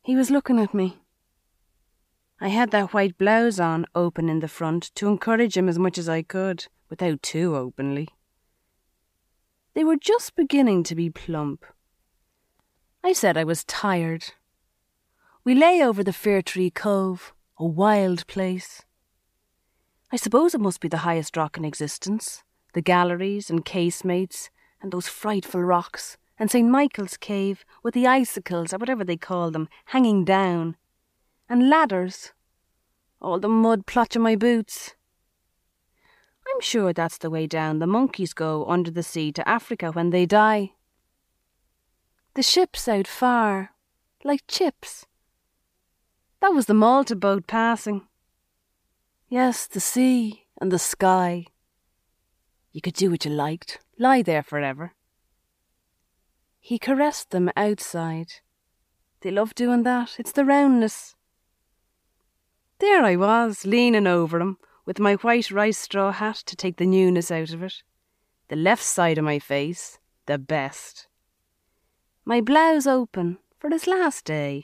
He was looking at me. I had that white blouse on, open in the front, to encourage him as much as I could, without too openly. They were just beginning to be plump. I said I was tired. We lay over the Fir Tree Cove, a wild place. I suppose it must be the highest rock in existence, the galleries and casemates, and those frightful rocks, and St. Michael's Cave, with the icicles, or whatever they call them, hanging down, and ladders, all the mud plotching my boots. I'm sure that's the way down the monkeys go under the sea to Africa when they die. The ships out far, like chips. That was the Malta boat passing. Yes, the sea and the sky. You could do what you liked, lie there forever. He caressed them outside. They love doing that. It's the roundness. There I was, leaning over him, with my white rice straw hat to take the newness out of it. The left side of my face, the best. My blouse open for his last day.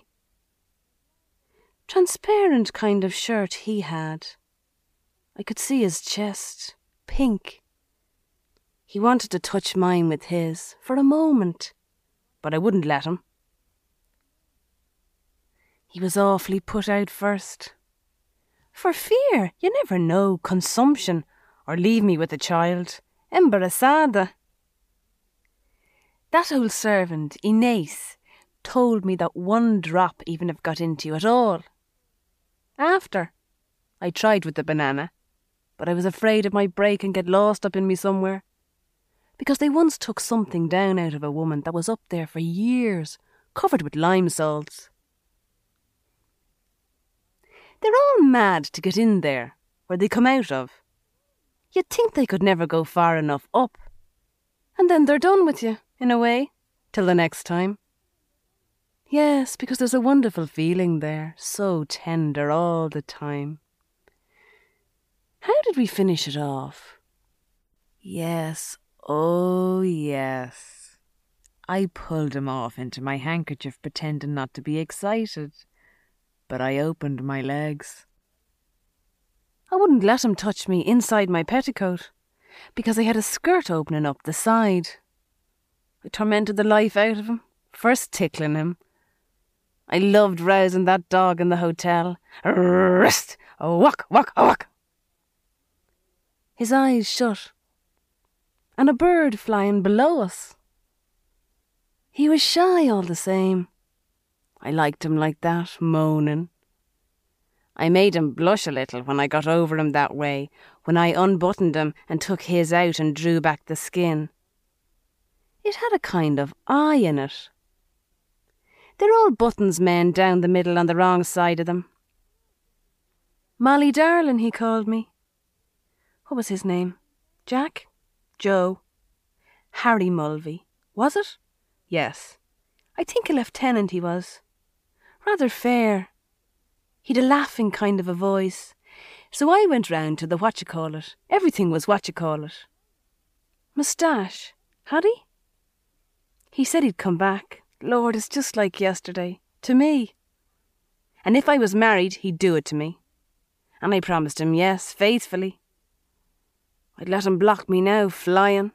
Transparent kind of shirt he had. I could see his chest, pink. He wanted to touch mine with his, for a moment, but I wouldn't let him. He was awfully put out first. For fear, you never know, consumption, or leave me with a child. Embarazada. That old servant, Inés, told me that one drop even have got into you at all. After, I tried with the banana, but I was afraid it might break and get lost up in me somewhere. Because they once took something down out of a woman that was up there for years, covered with lime salts. They're all mad to get in there, where they come out of. You'd think they could never go far enough up. And then they're done with you, in a way, till the next time. Yes, because there's a wonderful feeling there, so tender all the time. How did we finish it off? Yes, oh yes. I pulled him off into my handkerchief, pretending not to be excited. But I opened my legs. I wouldn't let him touch me inside my petticoat, because I had a skirt opening up the side. I tormented the life out of him, first tickling him. I loved rousing that dog in the hotel. Rrrst! A walk, walk, a walk. His eyes shut, and a bird flying below us. He was shy all the same. I liked him like that, moaning. I made him blush a little when I got over him that way, when I unbuttoned him and took his out and drew back the skin. It had a kind of eye in it. They're all buttons men down the middle on the wrong side of them. Molly Darlin', he called me. What was his name? Jack? Joe? Harry Mulvey. Was it? Yes. I think a lieutenant he was. Rather fair. He'd a laughing kind of a voice. So I went round to the whatchacallit. Everything was whatchacallit. Moustache. Had he? He said he'd come back. Lord, it's just like yesterday. To me. And if I was married, he'd do it to me. And I promised him yes, faithfully. I'd let him block me now, flying.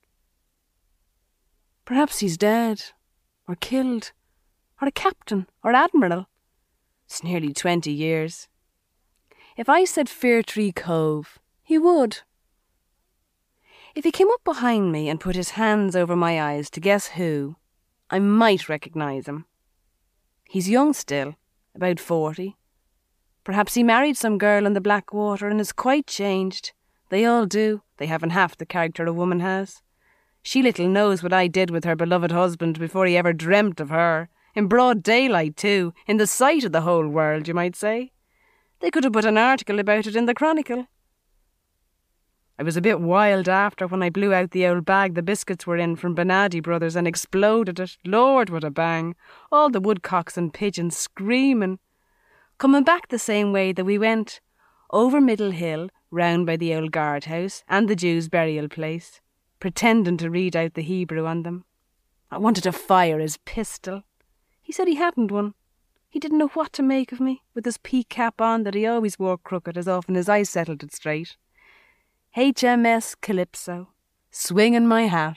Perhaps he's dead, or killed, or a captain, or admiral. It's nearly 20 years. If I said Fir Tree Cove, he would. If he came up behind me and put his hands over my eyes to guess who, I might recognise him. He's young still, about 40. Perhaps he married some girl in the Blackwater and is quite changed. They all do. They haven't half the character a woman has. She little knows what I did with her beloved husband before he ever dreamt of her. In broad daylight, too, in the sight of the whole world, you might say. They could have put an article about it in the Chronicle. I was a bit wild after when I blew out the old bag the biscuits were in from Benadi Brothers and exploded it. Lord, what a bang. All the woodcocks and pigeons screaming. Coming back the same way that we went, over Middle Hill, round by the old guardhouse and the Jews' burial place, pretending to read out the Hebrew on them. I wanted to fire his pistol. He said he hadn't one. He didn't know what to make of me, with his peak cap on that he always wore crooked as often as I settled it straight. HMS Calypso, swinging my hat.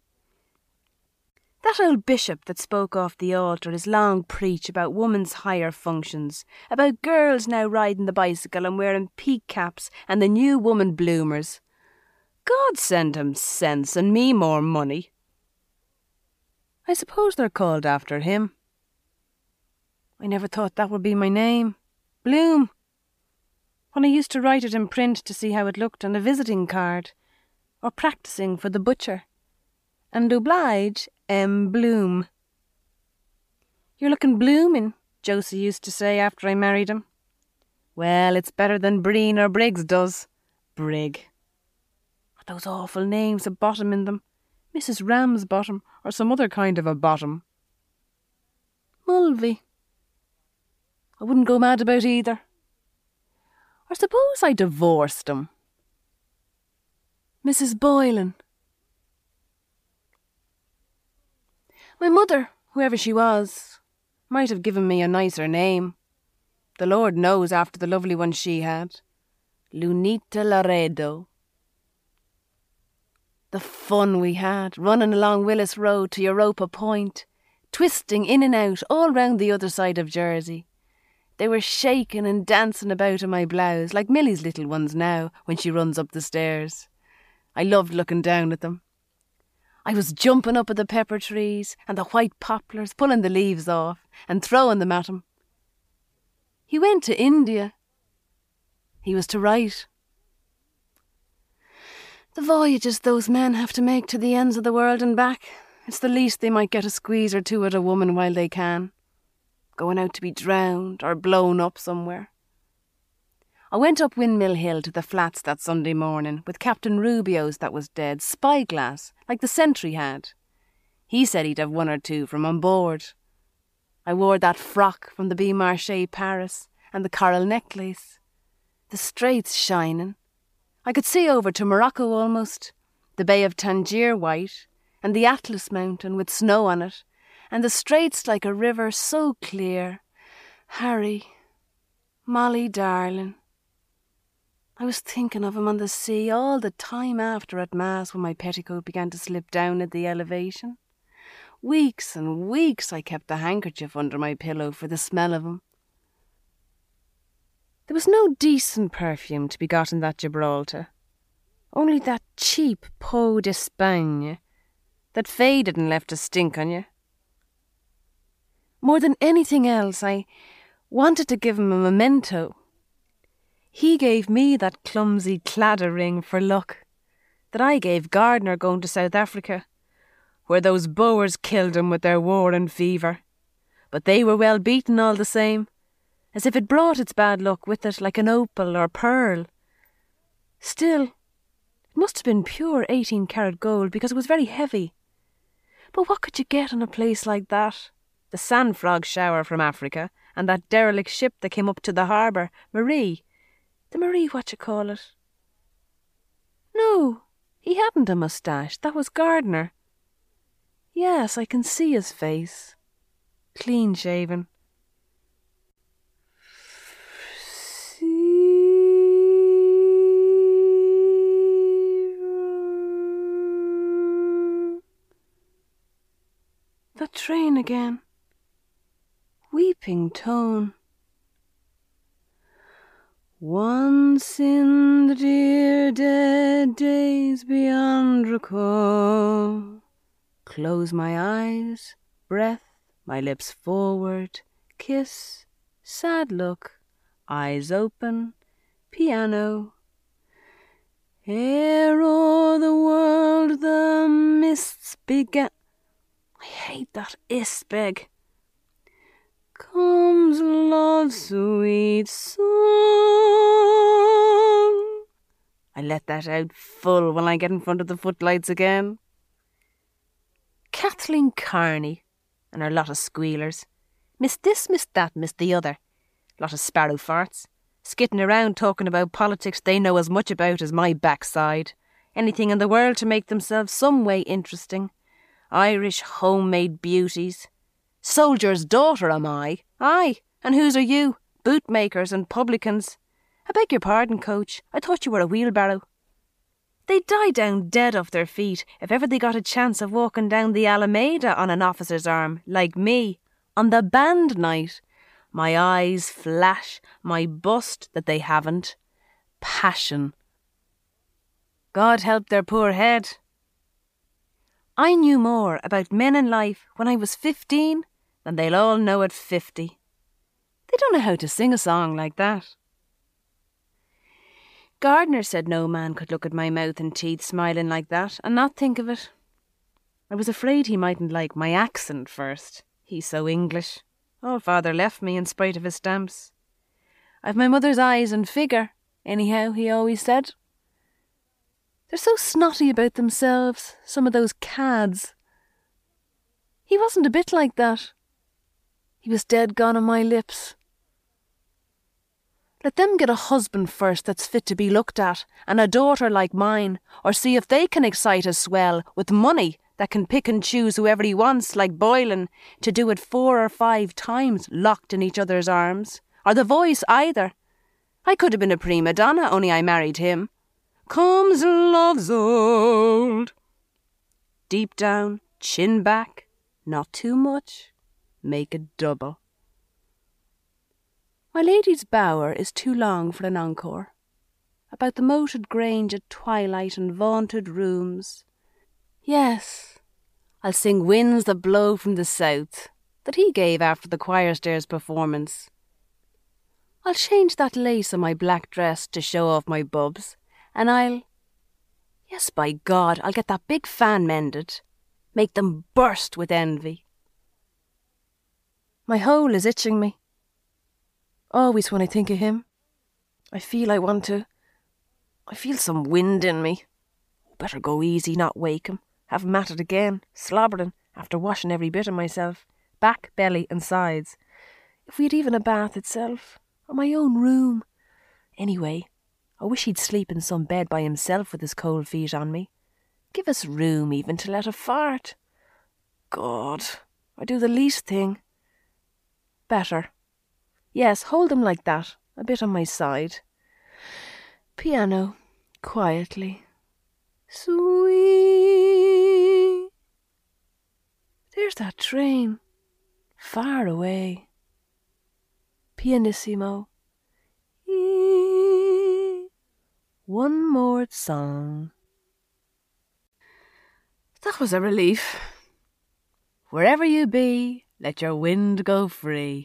That old bishop that spoke off the altar his long preach about women's higher functions, about girls now riding the bicycle and wearing peak caps and the new woman bloomers. God send him sense and me more money. I suppose they're called after him. I never thought that would be my name. Bloom. When I used to write it in print to see how it looked on a visiting card, or practising for the butcher. And oblige, M. Bloom. You're looking blooming, Josie used to say after I married him. Well, it's better than Breen or Briggs does. Brig. What those awful names, a bottom in them. Mrs. Ramsbottom, or some other kind of a bottom. Mulvey. I wouldn't go mad about either. Or suppose I divorced him. Mrs. Boylan. My mother, whoever she was, might have given me a nicer name. The Lord knows after the lovely one she had. Lunita Laredo. The fun we had, running along Willis Road to Europa Point, twisting in and out all round the other side of Jersey. They were shaking and dancing about in my blouse, like Millie's little ones now, when she runs up the stairs. I loved looking down at them. I was jumping up at the pepper trees and the white poplars, pulling the leaves off and throwing them at him. He went to India. He was to write. The voyages those men have to make to the ends of the world and back, it's the least they might get a squeeze or two at a woman while they can. Going out to be drowned or blown up somewhere. I went up Windmill Hill to the flats that Sunday morning with Captain Rubio's that was dead, spyglass, like the sentry had. He said he'd have one or two from on board. I wore that frock from the Beaumarchais Paris and the coral necklace. The straits shining. I could see over to Morocco almost, the Bay of Tangier white, and the Atlas Mountain with snow on it, and the straits like a river so clear. Harry, Molly darling. I was thinking of him on the sea all the time after at Mass when my petticoat began to slip down at the elevation. Weeks and weeks I kept the handkerchief under my pillow for the smell of him. There was no decent perfume to be got in that Gibraltar. Only that cheap Peau d'Espagne that faded and left a stink on you. More than anything else, I wanted to give him a memento. He gave me that clumsy cladder ring for luck that I gave Gardner going to South Africa, where those Boers killed him with their war and fever. But they were well beaten all the same, as if it brought its bad luck with it like an opal or pearl. Still, it must have been pure 18-carat gold because it was very heavy. But what could you get on a place like that? The sand frog shower from Africa and that derelict ship that came up to the harbour, Marie. The Marie whatchamacallit. No, he hadn't a moustache. That was Gardner. Yes, I can see his face. Clean shaven. The train again. Weeping tone. Once in the dear dead days beyond recall. Close my eyes, breath, my lips forward, kiss, sad look, eyes open, piano. Ere o'er the world the mists began. I hate that isbeg. Comes love's sweet song. I let that out full when I get in front of the footlights again. Kathleen Carney and her lot of squealers. Miss this, miss that, miss the other. Lot of sparrow farts. Skitting around talking about politics they know as much about as my backside. Anything in the world to make themselves some way interesting. Irish homemade beauties. Soldier's daughter am I? Aye, and whose are you? Bootmakers and publicans. I beg your pardon, coach. I thought you were a wheelbarrow. They'd die down dead off their feet if ever they got a chance of walking down the Alameda on an officer's arm, like me, on the band night. My eyes flash, my bust that they haven't. Passion. God help their poor head. I knew more about men in life when I was 15 than they'll all know at 50. They don't know how to sing a song like that. Gardner said no man could look at my mouth and teeth smiling like that and not think of it. I was afraid he mightn't like my accent first. He's so English. Old father left me in spite of his stamps. I've my mother's eyes and figure, anyhow, he always said. They're so snotty about themselves, some of those cads. He wasn't a bit like that. He was dead gone on my lips. Let them get a husband first that's fit to be looked at, and a daughter like mine, or see if they can excite a swell with money that can pick and choose whoever he wants, like Boylan, to do it 4 or 5 times locked in each other's arms, or the voice either. I could have been a prima donna, only I married him. Comes love's old. Deep down, chin back, not too much, make it double. My lady's bower is too long for an encore. About the moated grange at twilight and vaunted rooms. Yes, I'll sing Winds That Blow from the South, that he gave after the choir stairs performance. I'll change that lace on my black dress to show off my bubs, and yes, by God, I'll get that big fan mended, make them burst with envy. My hole is itching me. Always when I think of him, I feel some wind in me. Better go easy, not wake him. Have him at it again, slobbering, after washing every bit of myself, back, belly and sides. If we had even a bath itself, or my own room. Anyway, I wish he'd sleep in some bed by himself with his cold feet on me. Give us room even to let a fart. God, I do the least thing. Better. Yes, hold him like that, a bit on my side. Piano, quietly. Sweet. There's that train, far away. Pianissimo. One more song. That was a relief. Wherever you be, let your wind go free.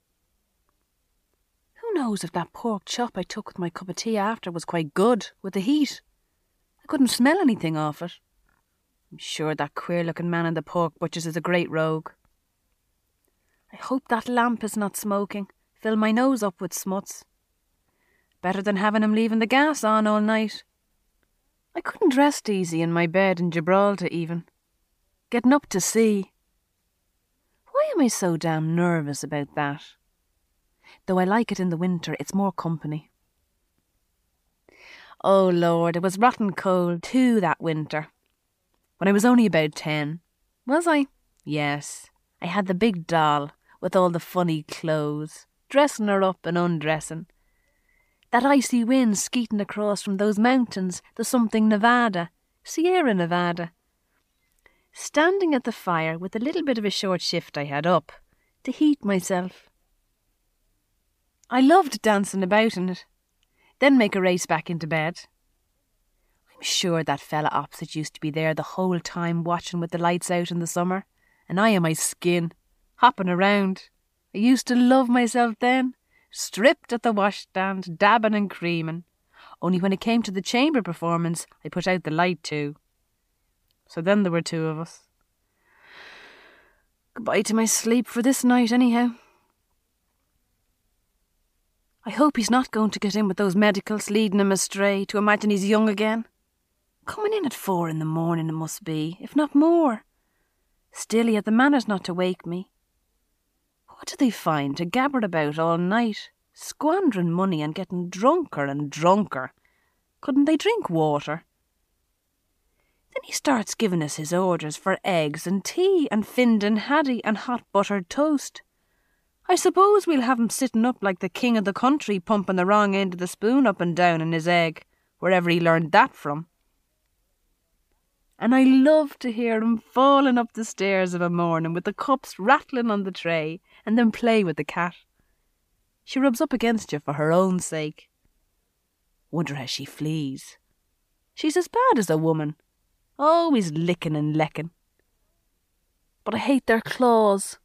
Who knows if that pork chop I took with my cup of tea after was quite good with the heat? I couldn't smell anything off it. I'm sure that queer-looking man in the pork butcher's is a great rogue. I hope that lamp is not smoking. Fill my nose up with smuts. Better than having him leaving the gas on all night. I couldn't rest easy in my bed in Gibraltar even. Getting up to sea. Why am I so damn nervous about that? Though I like it in the winter, it's more company. Oh Lord, it was rotten cold too that winter. When I was only about 10. Was I? Yes. I had the big doll with all the funny clothes, dressing her up and undressing. That icy wind skeeting across from those mountains, the something Nevada, Sierra Nevada. Standing at the fire with a little bit of a short shift I had up, to heat myself. I loved dancing about in it, then make a race back into bed. I'm sure that fella opposite used to be there the whole time watching with the lights out in the summer, and I in my skin, hopping around. I used to love myself then, stripped at the washstand, dabbing and creaming. Only when it came to the chamber performance, I put out the light too. So then there were 2 of us. Goodbye to my sleep for this night anyhow. I hope he's not going to get in with those medicals leading him astray to imagine he's young again. Coming in at 4 in the morning it must be, if not more. Still he had the manners not to wake me. What do they find to gabber about all night, squandering money and getting drunker and drunker? Couldn't they drink water? Then he starts giving us his orders for eggs and tea and Findon Haddie and hot buttered toast. I suppose we'll have him sitting up like the king of the country, pumping the wrong end of the spoon up and down in his egg, wherever he learned that from. And I love to hear him falling up the stairs of a morning with the cups rattling on the tray, and then play with the cat. She rubs up against you for her own sake. Wonder how she flees. She's as bad as a woman, always licking and lecking. But I hate their claws.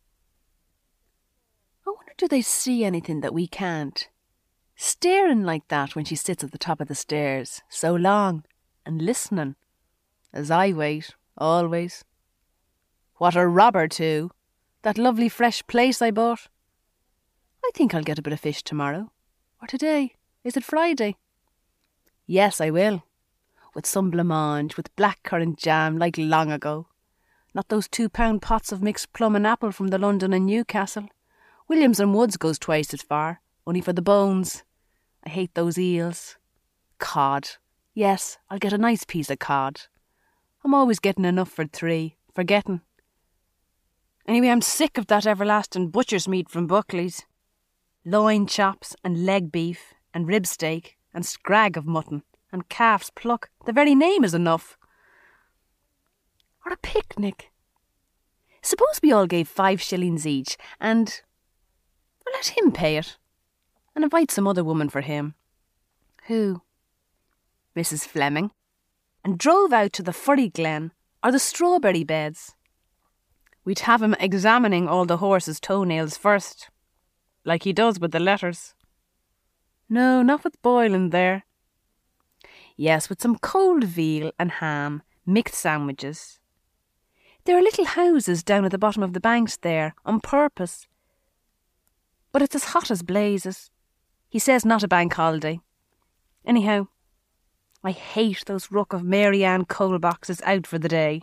I wonder, do they see anything that we can't? Staring like that when she sits at the top of the stairs, so long, and listening, as I wait, always. What a robber too, that lovely fresh plaice I bought. I think I'll get a bit of fish tomorrow, or today. Is it Friday? Yes, I will, with some blancmange, with blackcurrant jam like long ago. Not those £2 pots of mixed plum and apple from the London and Newcastle. Williams and Woods goes twice as far, only for the bones. I hate those eels. Cod. Yes, I'll get a nice piece of cod. I'm always getting enough for 3, forgetting. Anyway, I'm sick of that everlasting butcher's meat from Buckley's. Loin chops and leg beef and rib steak and scrag of mutton and calf's pluck. The very name is enough. Or a picnic. Suppose we all gave 5 shillings each and we'll let him pay it and invite some other woman for him. Who? Mrs. Fleming. And drove out to the Furry Glen or the strawberry beds. We'd have him examining all the horses' toenails first, like he does with the letters. No, not with boiling there. Yes, with some cold veal and ham, mixed sandwiches. There are little houses down at the bottom of the banks there, on purpose. But it's as hot as blazes. He says not a bank holiday. Anyhow, I hate those ruck of Mary Ann coal boxes out for the day.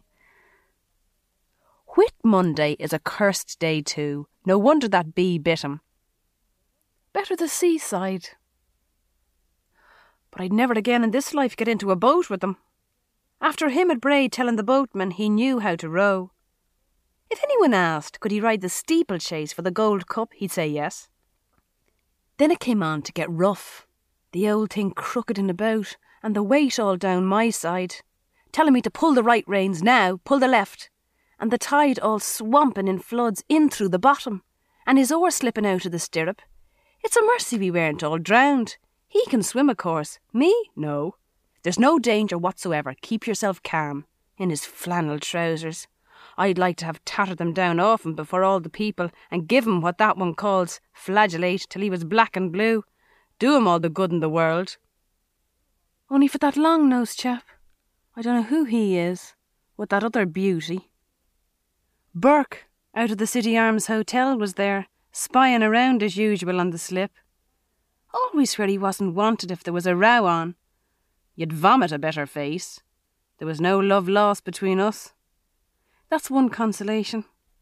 Whit Monday is a cursed day too. No wonder that bee bit him. Better the seaside. But I'd never again in this life get into a boat with them. After him at Bray telling the boatman he knew how to row. If anyone asked could he ride the steeplechase for the Gold Cup, he'd say yes. Then it came on to get rough. The old thing crooked in about, and the weight all down my side, telling me to pull the right reins now, pull the left, and the tide all swamping in floods in through the bottom, and his oar slipping out of the stirrup. It's a mercy we weren't all drowned. He can swim, of course. Me? No. There's no danger whatsoever. Keep yourself calm. In his flannel trousers. I'd like to have tattered them down off him before all the people and give him what that one calls flagellate till he was black and blue. Do him all the good in the world. Only for that long-nosed chap. I don't know who he is, with that other beauty. Burke, out of the City Arms Hotel, was there, spying around as usual on the slip. Always swear he wasn't wanted if there was a row on. You'd vomit a better face. There was no love lost between us. That's one consolation.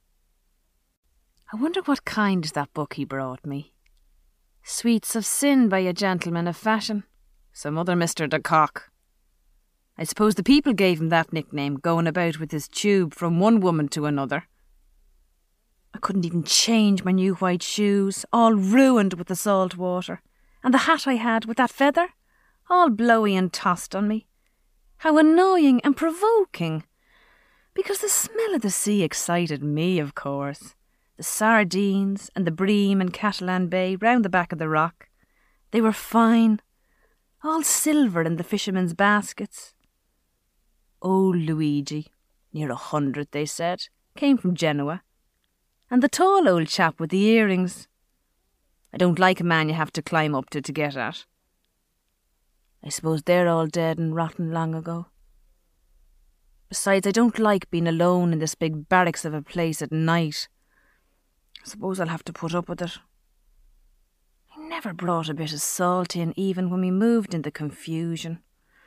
I wonder what kind is that book he brought me. Sweets of Sin by a Gentleman of Fashion. Some other Mr. de Kock. I suppose the people gave him that nickname, going about with his tube from one woman to another. I couldn't even change my new white shoes, all ruined with the salt water, and the hat I had with that feather, all blowy and tossed on me. How annoying and provoking! Because the smell of the sea excited me, of course. The sardines and the bream in Catalan Bay round the back of the rock. They were fine, all silver in the fishermen's baskets. Old Luigi, near 100 they said, came from Genoa. And the tall old chap with the earrings. I don't like a man you have to climb up to get at. I suppose they're all dead and rotten long ago. Besides, I don't like being alone in this big barracks of a place at night. I suppose I'll have to put up with it. I never brought a bit of salt in even when we moved in the confusion.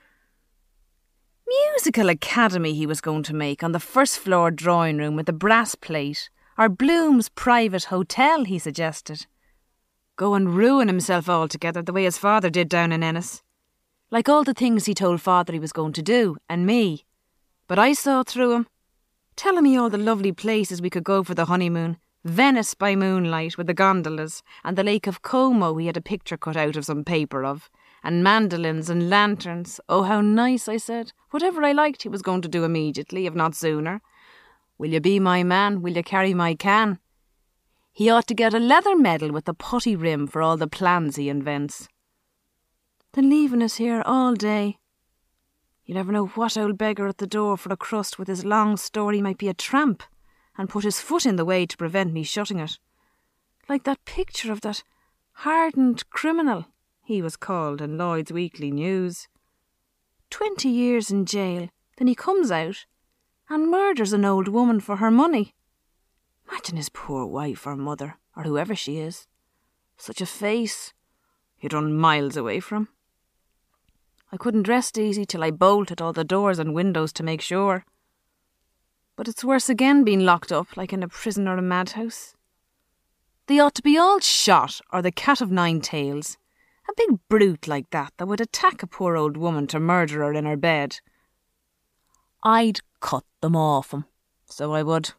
Musical Academy he was going to make on the first floor drawing room with a brass plate, or Bloom's private hotel, he suggested. Go and ruin himself altogether the way his father did down in Ennis. Like all the things he told father he was going to do, and me. But I saw through him, telling me all the lovely places we could go for the honeymoon. Venice by moonlight with the gondolas, and the Lake of Como he had a picture cut out of some paper of, and mandolins and lanterns. Oh, how nice, I said. Whatever I liked he was going to do immediately, if not sooner. Will you be my man? Will you carry my can? He ought to get a leather medal with a putty rim for all the plans he invents. Then leaving us here all day. You never know what old beggar at the door for a crust with his long story might be a tramp, and put his foot in the way to prevent me shutting it. Like that picture of that hardened criminal, he was called in Lloyd's Weekly News. 20 years in jail, then he comes out and murders an old woman for her money. Imagine his poor wife or mother, or whoever she is. Such a face. He'd run miles away from. I couldn't rest easy till I bolted all the doors and windows to make sure. But it's worse again being locked up like in a prison or a madhouse. They ought to be all shot, or the cat of nine tails. A big brute like that would attack a poor old woman to murder her in her bed. I'd cut them off him, so I would.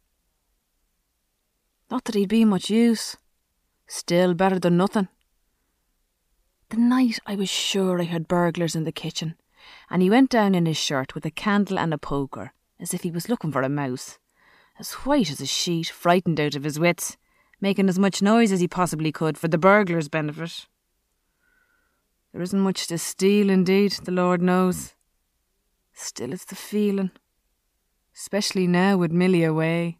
Not that he'd be much use. Still better than nothing. The night I was sure I heard burglars in the kitchen, and he went down in his shirt with a candle and a poker, as if he was looking for a mouse, as white as a sheet, frightened out of his wits, making as much noise as he possibly could for the burglars' benefit. There isn't much to steal, indeed, the Lord knows. Still, it's the feeling, especially now with Millie away.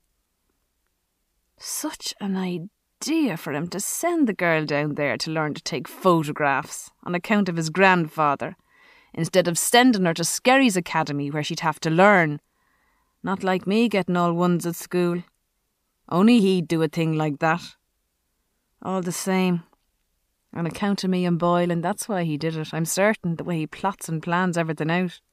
Such an idea for him to send the girl down there to learn to take photographs on account of his grandfather, instead of sending her to Skerry's Academy where she'd have to learn. Not like me getting all ones at school. Only he'd do a thing like that. All the same, on account of me and Boylan, that's why he did it. I'm certain, the way he plots and plans everything out.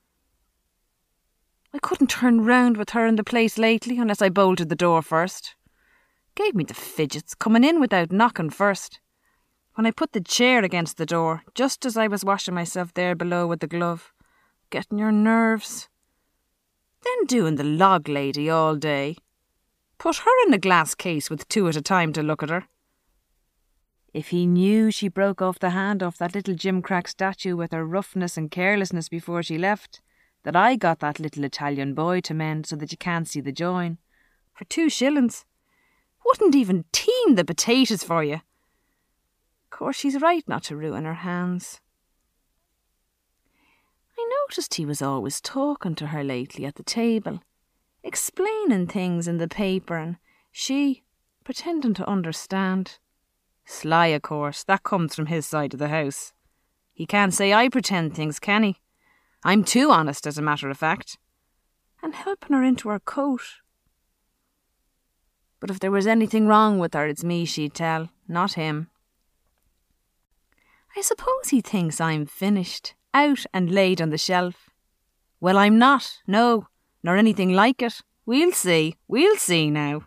I couldn't turn round with her in the place lately unless I bolted the door first. Gave me the fidgets, coming in without knocking first. When I put the chair against the door, just as I was washing myself there below with the glove. Getting your nerves. Then doing the log lady all day. Put her in a glass case with two at a time to look at her. If he knew she broke off the hand off that little gimcrack statue with her roughness and carelessness before she left, that I got that little Italian boy to mend so that you can't see the join, for 2 shillings, wouldn't even team the potatoes for you. Of course, she's right not to ruin her hands. I noticed he was always talking to her lately at the table, explaining things in the paper, and she pretending to understand. Sly, of course, that comes from his side of the house. He can't say I pretend things, can he? I'm too honest, as a matter of fact. And helping her into her coat. But if there was anything wrong with her, it's me she'd tell, not him. I suppose he thinks I'm finished, out and laid on the shelf. Well, I'm not, no, nor anything like it. We'll see now.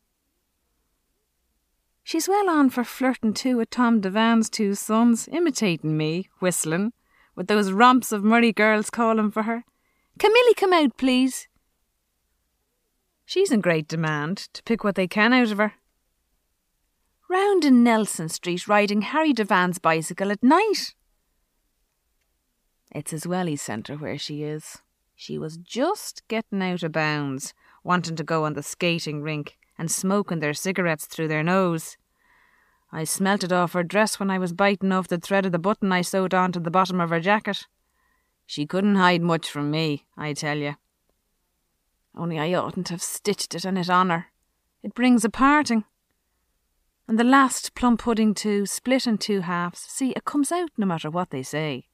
She's well on for flirting too with Tom Devan's 2 sons, imitating me, whistling, with those romps of Murray girls calling for her. Can Millie come out, please? She's in great demand, to pick what they can out of her. Round in Nelson Street riding Harry Devan's bicycle at night. It's as well he sent her where she is. She was just getting out of bounds, wanting to go on the skating rink and smoking their cigarettes through their nose. I smelt it off her dress when I was biting off the thread of the button I sewed onto the bottom of her jacket. She couldn't hide much from me, I tell you. Only I oughtn't to have stitched it and it on her. It brings a parting. And the last plum pudding too, split in 2 halves. See, it comes out no matter what they say.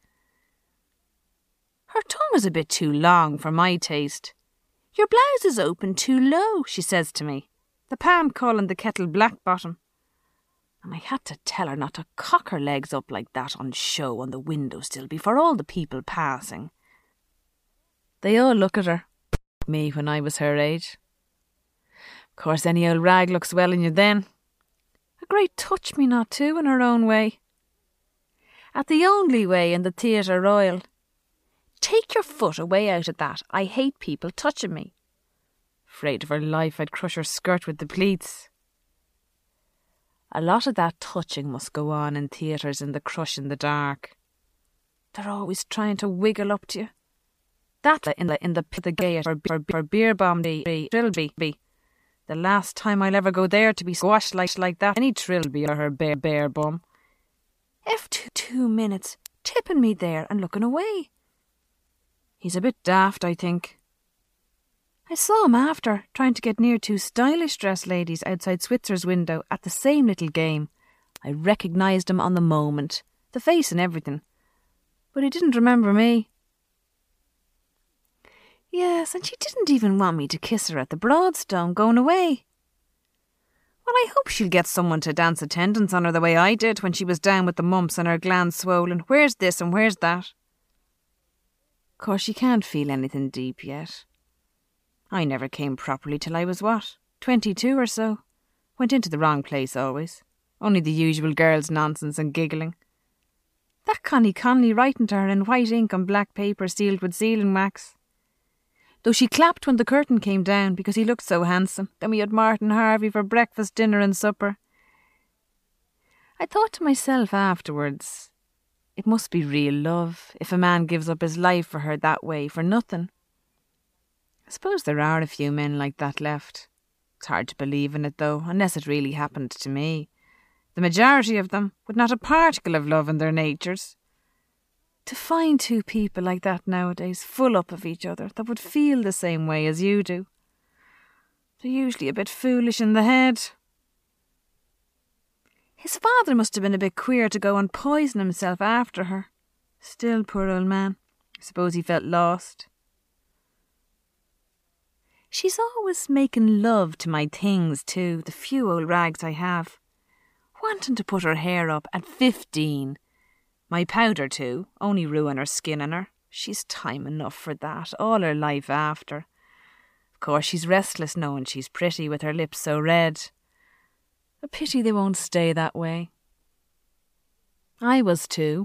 Her tongue is a bit too long for my taste. Your blouse is open too low, she says to me. The pan calling the kettle black bottom. And I had to tell her not to cock her legs up like that on show on the windowsill before all the people passing. They all look at her, me when I was her age. Of course, any old rag looks well in you then. A great touch me not too in her own way. At the Only Way in the Theatre Royal. Take your foot away out of that. I hate people touching me. Afraid of her life, I'd crush her skirt with the pleats. A lot of that touching must go on in theatres in the crush in the dark. They're always trying to wiggle up to you. That in the pit of the gate for beer bomb trilby. The last time I'll ever go there to be squashed like that, any trilby or her bare bum. Two minutes, tipping me there and looking away. He's a bit daft, I think. I saw him after, trying to get near two stylish dressed ladies outside Switzer's window at the same little game. I recognised him on the moment, the face and everything. But he didn't remember me. Yes, and she didn't even want me to kiss her at the Broadstone going away. Well, I hope she'll get someone to dance attendance on her the way I did when she was down with the mumps and her glands swollen. Where's this and where's that? Of course, she can't feel anything deep yet. I never came properly till I was, 22 or so. Went into the wrong place always. Only the usual girls' nonsense and giggling. That Connie Conley writing to her in white ink on black paper sealed with sealing wax. Though she clapped when the curtain came down because he looked so handsome. Then we had Martin Harvey for breakfast, dinner and supper. I thought to myself afterwards, it must be real love if a man gives up his life for her that way for nothing. I suppose there are a few men like that left. It's hard to believe in it though, unless it really happened to me. The majority of them, with not a particle of love in their natures. To find two people like that nowadays, full up of each other, that would feel the same way as you do. They're usually a bit foolish in the head. His father must have been a bit queer to go and poison himself after her. Still, poor old man. I suppose he felt lost. She's always making love to my things too, the few old rags I have. Wanting to put her hair up at 15. My powder too, only ruin her skin on her. She's time enough for that, all her life after. Of course she's restless knowing she's pretty with her lips so red. A pity they won't stay that way. I was too.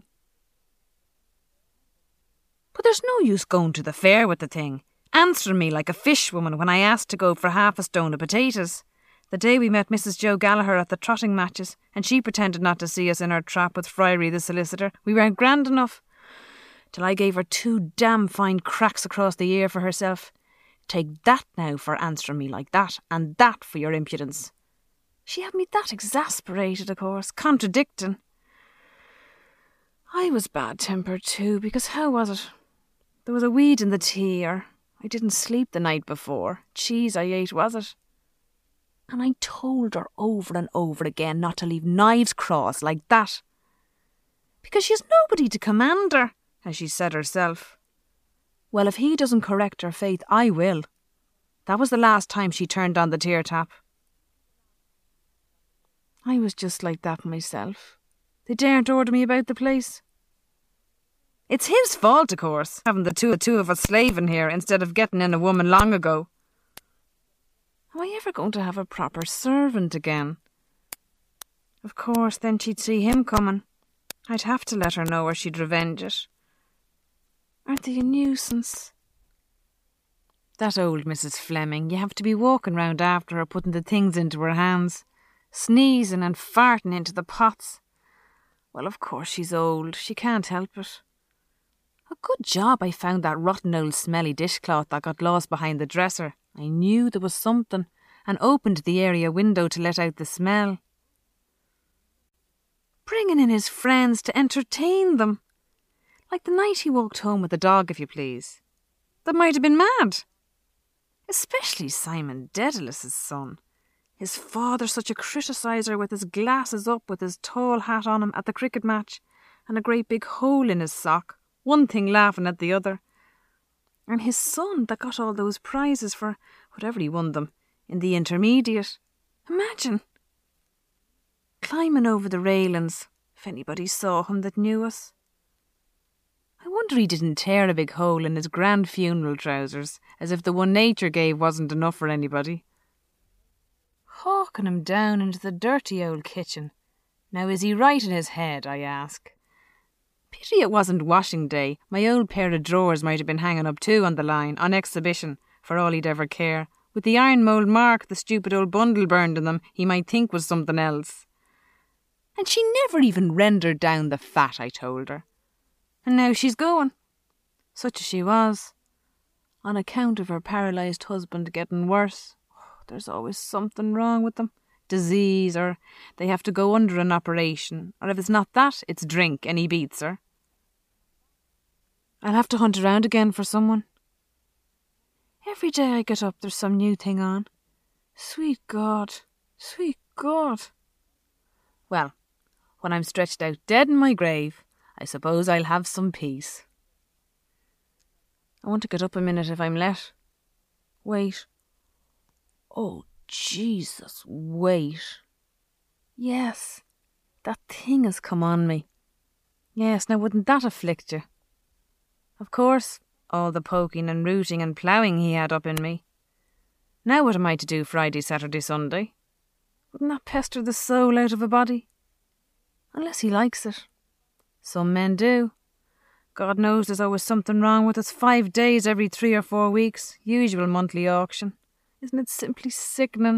But there's no use going to the fair with the thing, answering me like a fishwoman when I asked to go for half a stone of potatoes. The day we met Mrs. Joe Gallagher at the trotting matches, and she pretended not to see us in her trap with Friary the solicitor. We weren't grand enough. Till I gave her 2 damn fine cracks across the ear for herself. Take that now for answering me like that, and that for your impudence. She had me that exasperated, of course, contradicting. I was bad-tempered too, because how was it? There was a weed in the tea, or I didn't sleep the night before. Cheese I ate, was it? And I told her over and over again not to leave knives crossed like that. Because she's nobody to command her, as she said herself. Well, if he doesn't correct her faith, I will. That was the last time she turned on the tear tap. I was just like that myself. They daren't order me about the place. It's his fault, of course, having the two of us slaving here instead of getting in a woman long ago. Am I ever going to have a proper servant again? Of course, then she'd see him coming. I'd have to let her know or she'd revenge it. Aren't they a nuisance? That old Mrs. Fleming, you have to be walking round after her putting the things into her hands, sneezing and farting into the pots. Well, of course she's old, she can't help it. A good job I found that rotten old smelly dishcloth that got lost behind the dresser. I knew there was something and opened the area window to let out the smell. Bringing in his friends to entertain them. Like the night he walked home with the dog, if you please. That might have been mad. Especially Simon Dedalus' son. His father such a criticiser with his glasses up with his tall hat on him at the cricket match and a great big hole in his sock, one thing laughing at the other. And his son that got all those prizes for whatever he won them in the intermediate. Imagine. Climbing over the railings, if anybody saw him that knew us. I wonder he didn't tear a big hole in his grand funeral trousers, as if the one nature gave wasn't enough for anybody. Hawking him down into the dirty old kitchen. Now is he right in his head, I ask? Pity it wasn't washing day. My old pair of drawers might have been hanging up too on the line, on exhibition, for all he'd ever care. With the iron mould mark the stupid old bundle burned in them, he might think was something else. And she never even rendered down the fat, I told her. And now she's going. Such as she was. On account of her paralysed husband getting worse. There's always something wrong with them. Disease, or they have to go under an operation, or if it's not that, it's drink, and he beats her. I'll have to hunt around again for someone. Every day I get up, there's some new thing on. Sweet God, sweet God. Well, when I'm stretched out dead in my grave, I suppose I'll have some peace. I want to get up a minute if I'm let. Wait. Oh, Jesus, wait. Yes, that thing has come on me. Yes, now wouldn't that afflict you? Of course, all the poking and rooting and ploughing he had up in me. Now what am I to do Friday, Saturday, Sunday? Wouldn't that pester the soul out of a body? Unless he likes it. Some men do. God knows there's always something wrong with us. 5 days every 3 or 4 weeks. Usual monthly auction. Isn't it simply sickening?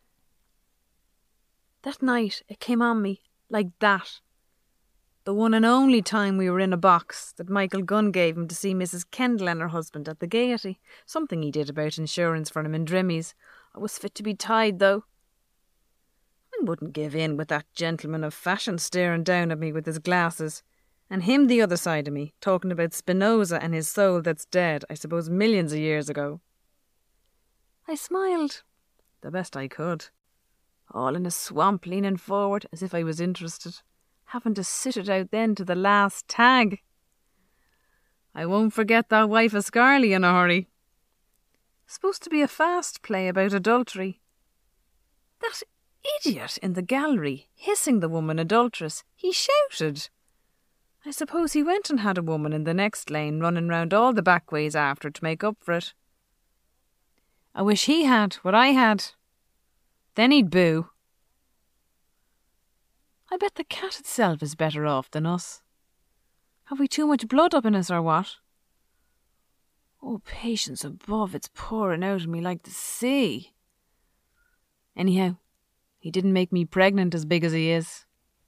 That night it came on me like that. The one and only time we were in a box that Michael Gunn gave him to see Mrs. Kendall and her husband at the Gaiety. Something he did about insurance for him in Drimmy's. I was fit to be tied, though. I wouldn't give in with that gentleman of fashion staring down at me with his glasses, and him the other side of me, talking about Spinoza and his soul that's dead, I suppose millions of years ago. I smiled, the best I could, all in a swamp, leaning forward as if I was interested, having to sit it out then to the last tag. I won't forget that wife of Scarley in a hurry. Supposed to be a fast play about adultery. That idiot in the gallery, hissing the woman adulteress, he shouted. I suppose he went and had a woman in the next lane running round all the back ways after to make up for it. I wish he had what I had. Then he'd boo. I bet the cat itself is better off than us. Have we too much blood up in us or what? Oh, patience above, it's pouring out of me like the sea. Anyhow, he didn't make me pregnant as big as he is.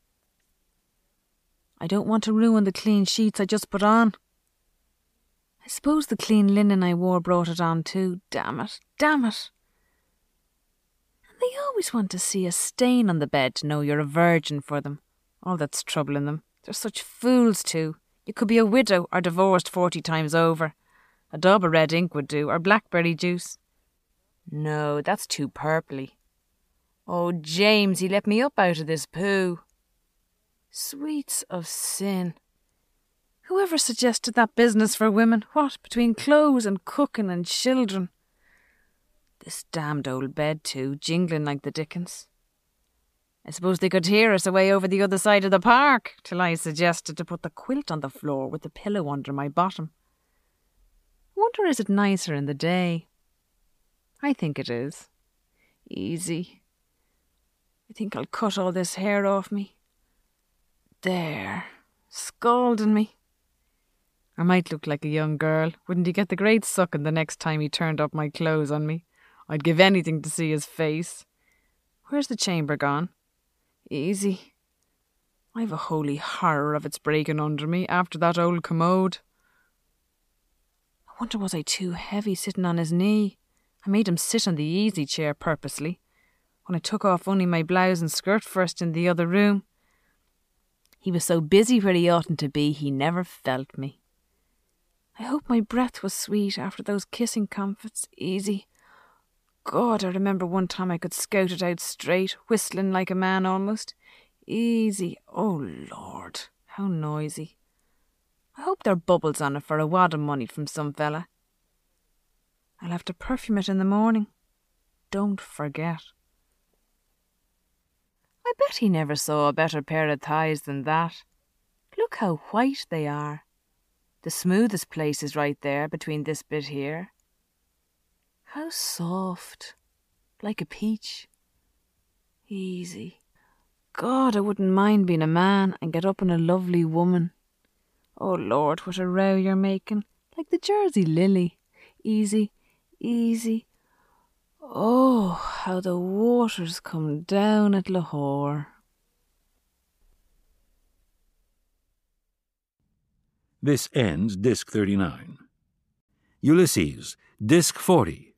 I don't want to ruin the clean sheets I just put on. I suppose the clean linen I wore brought it on too. Damn it, damn it. And they always want to see a stain on the bed to know you're a virgin for them. All that's troubling them. They're such fools too. You could be a widow or divorced 40 times over. A daub of red ink would do, or blackberry juice. No, that's too purpley. Oh, James, he let me up out of this poo. Sweets of sin. Whoever suggested that business for women? What, between clothes and cooking and children? This damned old bed too, jingling like the dickens. I suppose they could hear us away over the other side of the park, till I suggested to put the quilt on the floor with the pillow under my bottom. I wonder, is it nicer in the day? I think it is. Easy. I think I'll cut all this hair off me. There, scalding me. I might look like a young girl. Wouldn't he get the great sucking the next time he turned up my clothes on me? I'd give anything to see his face. Where's the chamber gone? Easy. I've a holy horror of its breaking under me after that old commode. I wonder, was I too heavy sitting on his knee? I made him sit on the easy chair purposely. When I took off only my blouse and skirt first in the other room. He was so busy where he oughtn't to be, he never felt me. I hope my breath was sweet after those kissing comfits. Easy. God, I remember one time I could scout it out straight, whistling like a man almost. Easy. Oh, Lord, how noisy. I hope there are bubbles on it for a wad of money from some fella. I'll have to perfume it in the morning. Don't forget. I bet he never saw a better pair of thighs than that. Look how white they are. The smoothest place is right there between this bit here. How soft, like a peach. Easy. God, I wouldn't mind being a man and get up on a lovely woman. Oh Lord, what a row you're making. Like the Jersey lily. Easy, easy. Oh, how the waters come down at Lahore. This ends Disc 39. Ulysses, Disc 40.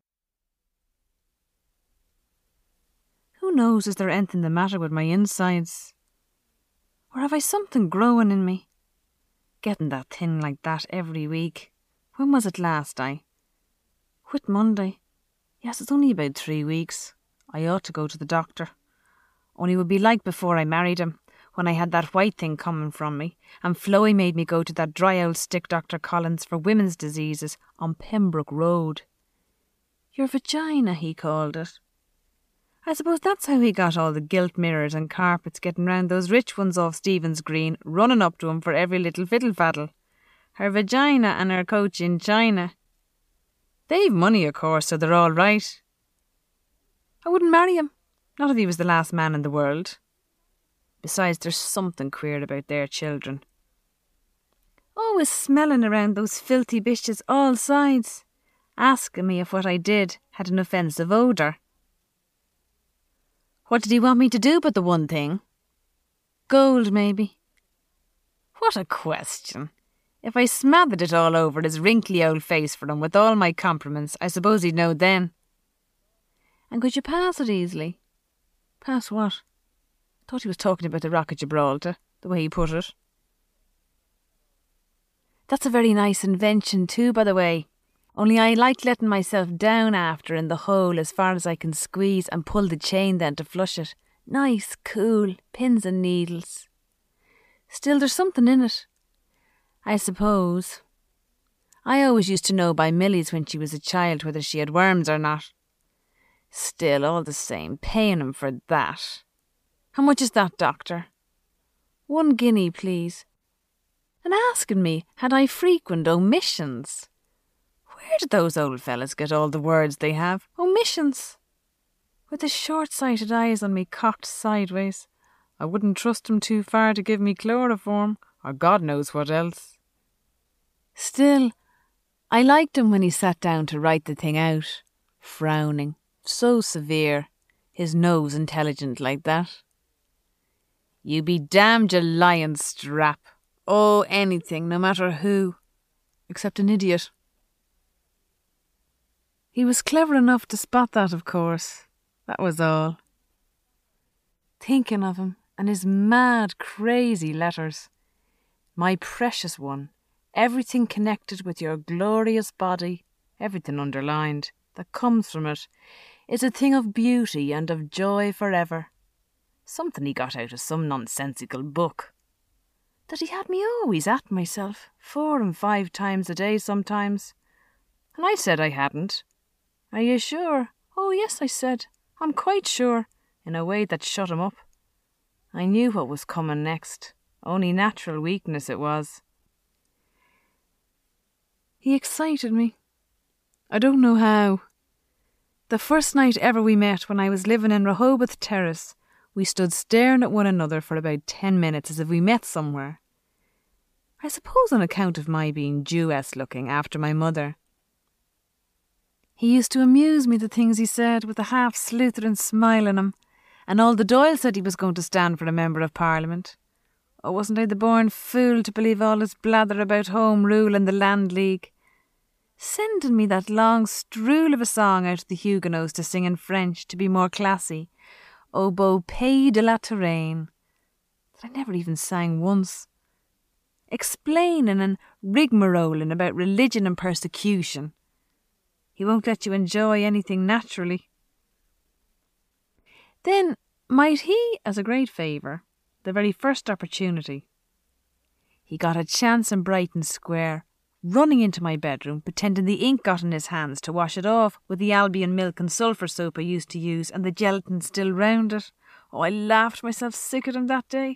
Who knows, is there anything the matter with my insides? Or have I something growing in me? Getting that thin like that every week. When was it last, Whit Monday. Yes, it's only about 3 weeks. I ought to go to the doctor. Only it would be like before I married him, when I had that white thing coming from me, and Floey made me go to that dry old stick Dr. Collins for women's diseases on Pembroke Road. Your vagina, he called it. I suppose that's how he got all the gilt mirrors and carpets getting round those rich ones off Stephen's Green, running up to him for every little fiddle-faddle. Her vagina and her coach in China. They've money, of course, so they're all right. I wouldn't marry him, not if he was the last man in the world. Besides, there's something queer about their children. Always smelling around those filthy bitches all sides, asking me if what I did had an offensive odour. What did he want me to do but the one thing? Gold, maybe. What a question. If I smothered it all over his wrinkly old face for him with all my compliments, I suppose he'd know then. And could you pass it easily? Pass what? Thought he was talking about the Rock of Gibraltar, the way he put it. That's a very nice invention too, by the way. Only I like letting myself down after in the hole as far as I can squeeze and pull the chain then to flush it. Nice, cool, pins and needles. Still, there's something in it. I suppose. I always used to know by Millie's when she was a child whether she had worms or not. Still, all the same, paying him for that. How much is that, doctor? 1 guinea, please. And asking me, had I frequent omissions? Where did those old fellas get all the words they have? Omissions. With the short-sighted eyes on me cocked sideways. I wouldn't trust him too far to give me chloroform, or God knows what else. Still, I liked him when he sat down to write the thing out, frowning, so severe, his nose intelligent like that. You be damned, you lion strap. Oh, anything, no matter who, except an idiot. He was clever enough to spot that, of course. That was all. Thinking of him and his mad, crazy letters. My precious one, everything connected with your glorious body, everything underlined, that comes from it, is a thing of beauty and of joy forever. Something he got out of some nonsensical book. That he had me always at myself, 4 and 5 times a day sometimes. And I said I hadn't. Are you sure? Oh, yes, I said. I'm quite sure, in a way that shut him up. I knew what was coming next. Only natural weakness it was. He excited me. I don't know how. The first night ever we met, when I was living in Rehoboth Terrace, we stood staring at one another for about 10 minutes as if we met somewhere. I suppose on account of my being Jewess-looking after my mother. He used to amuse me, the things he said, with a half-sleuthering smile on him, and all the Doyle said he was going to stand for a Member of Parliament. Oh, wasn't I the born fool to believe all his blather about Home Rule and the Land League? Sending me that long strool of a song out of the Huguenots to sing in French to be more classy. Au beau pays de la Touraine, that I never even sang once. Explaining and rigmaroling about religion and persecution. He won't let you enjoy anything naturally. Then might he, as a great favour, the very first opportunity, he got a chance in Brighton Square, running into my bedroom, pretending the ink got in his hands to wash it off with the Albion milk and sulphur soap I used to use and the gelatin still round it. Oh, I laughed myself sick at him that day.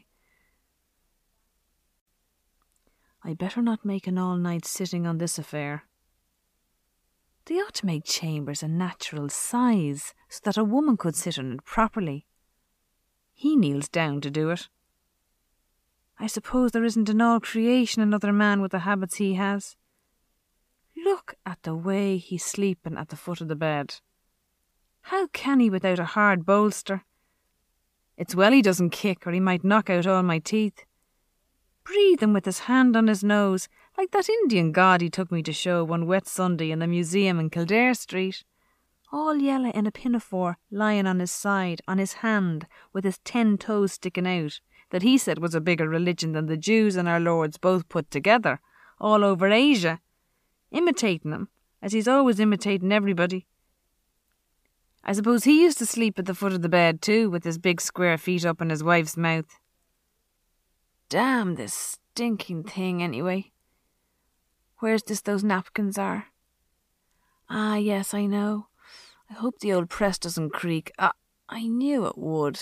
I better not make an all-night sitting on this affair. They ought to make chambers a natural size so that a woman could sit on it properly. He kneels down to do it. I suppose there isn't in all creation another man with the habits he has. Look at the way he's sleeping at the foot of the bed. How can he without a hard bolster? It's well he doesn't kick, or he might knock out all my teeth. Breathing with his hand on his nose, like that Indian god he took me to show one wet Sunday in the museum in Kildare Street. All yellow in a pinafore, lying on his side, on his hand, with his 10 toes sticking out, that he said was a bigger religion than the Jews and our lords both put together, all over Asia. Imitating him, as he's always imitating everybody. I suppose he used to sleep at the foot of the bed too, with his big square feet up in his wife's mouth. Damn this stinking thing anyway. Where's this those napkins are? Ah, yes, I know. I hope the old press doesn't creak. I knew it would.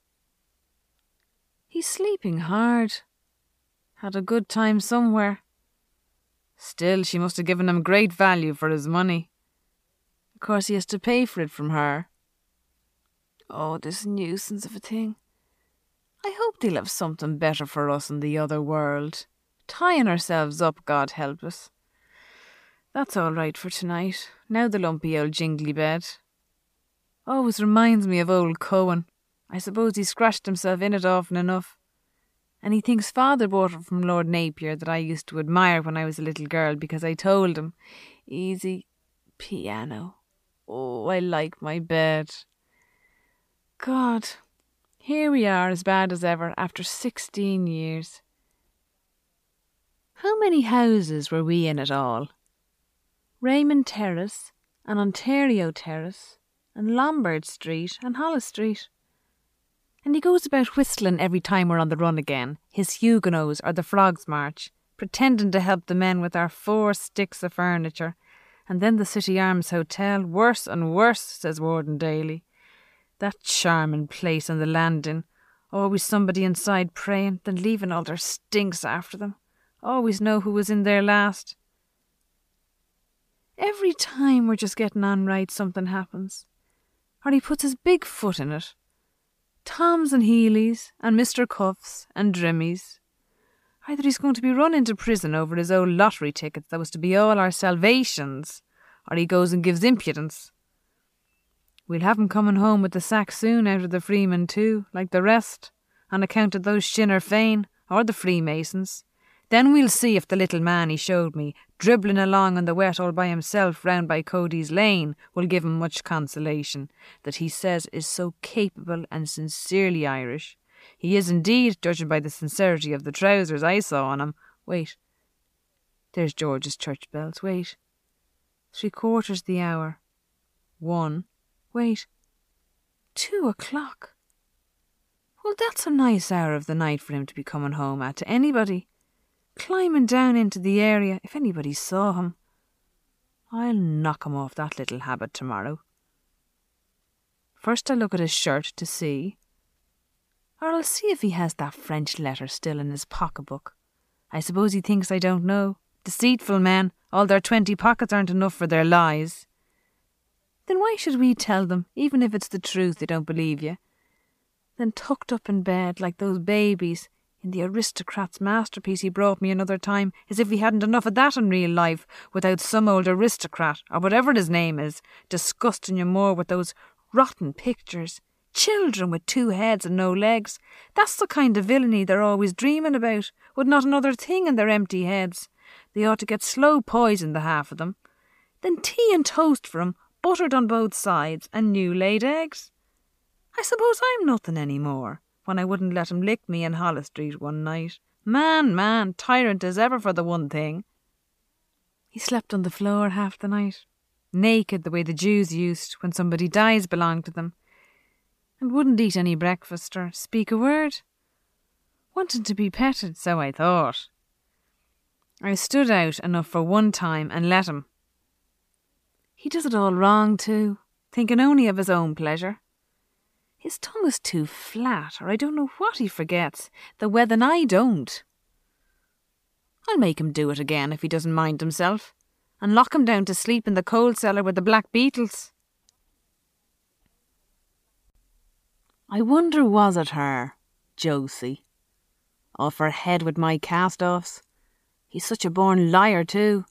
He's sleeping hard. Had a good time somewhere. Still, she must have given him great value for his money. Of course, he has to pay for it from her. Oh, this nuisance of a thing. I hope they'll have something better for us in the other world. Tying ourselves up, God help us. That's all right for tonight. Now the lumpy old jingly bed. Always reminds me of old Cohen. I suppose he scratched himself in it often enough. And he thinks father bought it from Lord Napier that I used to admire when I was a little girl because I told him, easy piano. Oh, I like my bed. God, here we are as bad as ever after 16 years. How many houses were we in at all? Raymond Terrace and Ontario Terrace and Lombard Street and Hollis Street. And he goes about whistling every time we're on the run again, his Huguenots or the Frogs March, pretending to help the men with our 4 sticks of furniture. And then the City Arms Hotel, worse and worse, says Warden Daly. That charming place on the landing, always somebody inside praying, then leaving all their stinks after them. Always know who was in there last. Every time we're just getting on right, something happens. Or he puts his big foot in it. Toms and Healy's and Mr. Cuffs and Drimmy's. Either he's going to be run into prison over his old lottery tickets that was to be all our salvations, or he goes and gives impudence. We'll have him coming home with the sack soon out of the Freeman too, like the rest, on account of those Sinn Féin or the Freemasons. Then we'll see if the little man he showed me, dribbling along in the wet all by himself round by Cody's Lane, will give him much consolation, that he says is so capable and sincerely Irish. He is indeed, judging by the sincerity of the trousers I saw on him. Wait. There's George's church bells. Wait. 3/4 the hour. 1. Wait. 2 o'clock. Well, that's a nice hour of the night for him to be coming home at, to anybody. Climbing down into the area, if anybody saw him. I'll knock him off that little habit tomorrow. First I'll look at his shirt to see. Or I'll see if he has that French letter still in his pocketbook. I suppose he thinks I don't know. Deceitful men, all their 20 pockets aren't enough for their lies. Then why should we tell them, even if it's the truth they don't believe you? Then tucked up in bed like those babies in the aristocrat's masterpiece he brought me another time, as if he hadn't enough of that in real life, without some old aristocrat, or whatever his name is, disgusting you more with those rotten pictures. Children with 2 heads and no legs. That's the kind of villainy they're always dreaming about, with not another thing in their empty heads. They ought to get slow poison, the half of them. Then tea and toast for 'em, buttered on both sides, and new laid eggs. I suppose I'm nothing any more, when I wouldn't let him lick me in Hollis Street one night. Man, tyrant as ever for the one thing. He slept on the floor half the night, naked the way the Jews used when somebody dies belonged to them, and wouldn't eat any breakfast or speak a word. Wanting to be petted, so I thought. I stood out enough for one time and let him. He does it all wrong too, thinking only of his own pleasure. His tongue is too flat, or I don't know what he forgets, though whether I don't. I'll make him do it again if he doesn't mind himself, and lock him down to sleep in the coal cellar with the black beetles. I wonder was it her, Josie? Off her head with my cast-offs. He's such a born liar too.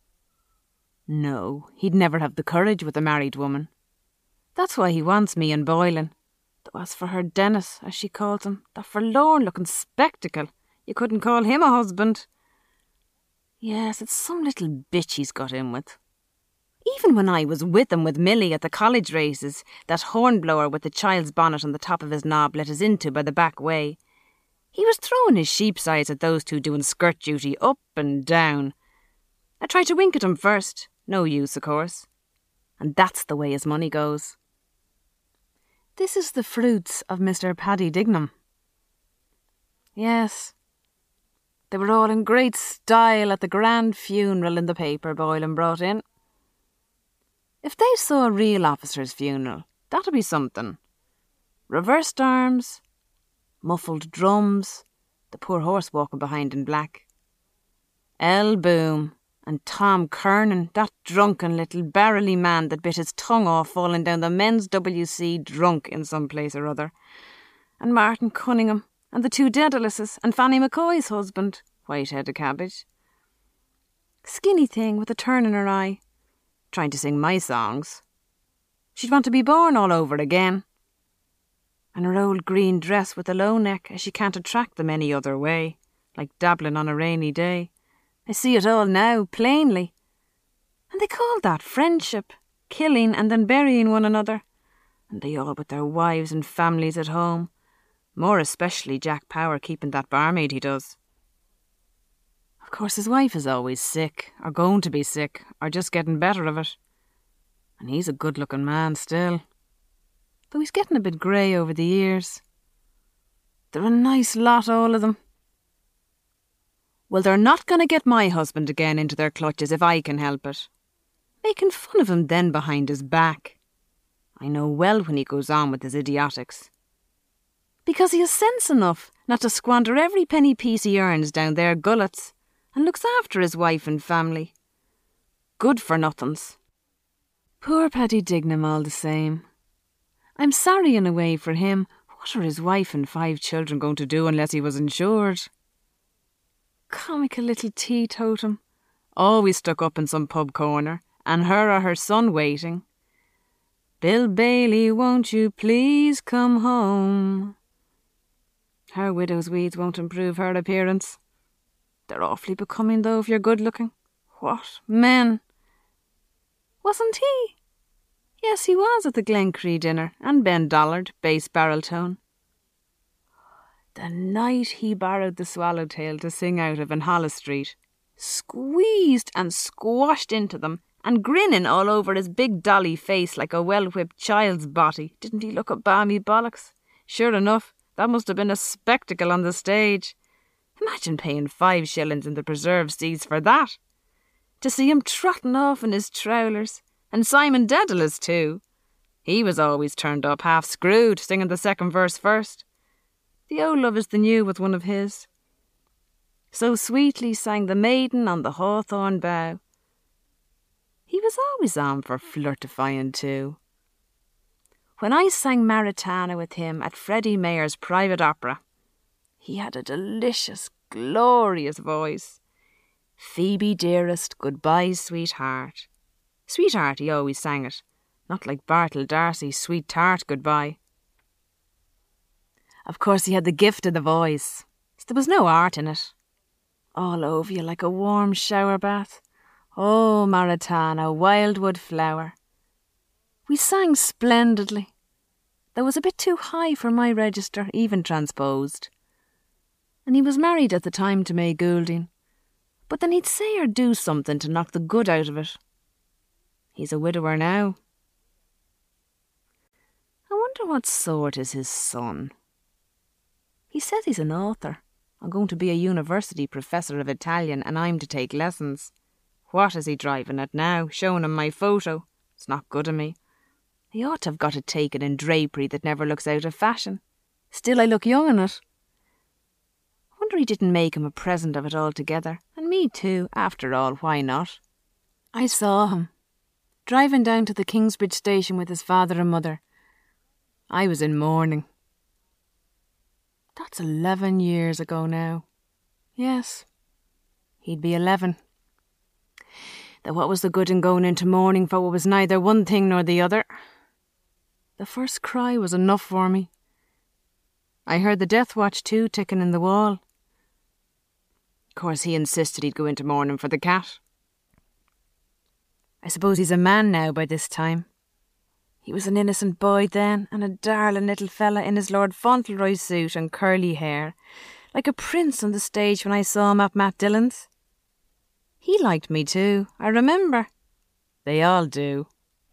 No, he'd never have the courage with a married woman. That's why he wants me and Boylan. Though as for her Dennis, as she calls him, that forlorn-looking spectacle, you couldn't call him a husband. Yes, it's some little bitch he's got in with. Even when I was with him with Millie at the college races, that hornblower with the child's bonnet on the top of his knob let us into by the back way, he was throwing his sheep's eyes at those two doing skirt duty up and down. I tried to wink at him first. No use, of course. And that's the way his money goes. This is the fruits of Mr. Paddy Dignam. Yes. They were all in great style at the grand funeral in the paper Boylan brought in. If they saw a real officer's funeral, that'd be something. Reversed arms, muffled drums, the poor horse walking behind in black. El Boom and Tom Kernan, that drunken little barrelly man that bit his tongue off falling down the men's WC drunk in some place or other. And Martin Cunningham, and the two Daedalus, and Fanny McCoy's husband, white-headed cabbage. Skinny thing with a turn in her eye, trying to sing my songs. She'd want to be born all over again. And her old green dress with a low neck, as she can't attract them any other way, like dabbling on a rainy day. I see it all now, plainly. And they called that friendship, killing and then burying one another. And they all with their wives and families at home. More especially Jack Power keeping that barmaid he does. Of course his wife is always sick, or going to be sick, or just getting better of it. And he's a good-looking man still. Though he's getting a bit grey over the years. They're a nice lot, all of them. Well, they're not going to get my husband again into their clutches if I can help it. Making fun of him then behind his back. I know well when he goes on with his idiotics. Because he has sense enough not to squander every penny piece he earns down their gullets and looks after his wife and family. Good for nothings. Poor Paddy Dignam all the same. I'm sorry in a way for him. What are his wife and 5 children going to do unless he was insured? Comical little teetotum, always stuck up in some pub corner, and her or her son waiting. Bill Bailey, won't you please come home? Her widow's weeds won't improve her appearance. They're awfully becoming, though, if you're good-looking. What men! Wasn't he? Yes, he was at the Glencree dinner, and Ben Dollard, bass baritone. The night he borrowed the Swallowtail to sing out of in Holles Street, squeezed and squashed into them, and grinning all over his big dolly face like a well-whipped child's body. Didn't he look a balmy bollocks? Sure enough, that must have been a spectacle on the stage. Imagine paying 5 shillings in the preserve seats for that. To see him trotting off in his trousers, and Simon Daedalus too. He was always turned up half screwed, singing the second verse first. The old love is the new with one of his. So sweetly sang the maiden on the hawthorn bough. He was always on for flirtifying too. When I sang Maritana with him at Freddie Mayer's private opera, he had a delicious, glorious voice. Phoebe dearest, goodbye sweetheart. Sweetheart, he always sang it, not like Bartle Darcy's sweet tart goodbye. Of course he had the gift of the voice. There was no art in it. All over you like a warm shower bath. Oh, Maritana, wildwood flower. We sang splendidly. That was a bit too high for my register, even transposed. And he was married at the time to May Goulding. But then he'd say or do something to knock the good out of it. He's a widower now. I wonder what sort is his son. He says he's an author. I'm going to be a university professor of Italian and I'm to take lessons. What is he driving at now, showing him my photo? It's not good of me. He ought to have got it taken in drapery that never looks out of fashion. Still I look young in it. I wonder he didn't make him a present of it altogether. And me too, after all, why not? I saw him, driving down to the Kingsbridge station with his father and mother. I was in mourning. That's 11 years ago now. Yes, he'd be 11. Though what was the good in going into mourning for what was neither one thing nor the other? The first cry was enough for me. I heard the death watch too ticking in the wall. Of course, he insisted he'd go into mourning for the cat. I suppose he's a man now by this time. He was an innocent boy then, and a darling little fella in his Lord Fauntleroy suit and curly hair, like a prince on the stage when I saw him at Matt Dillon's. He liked me too, I remember. They all do.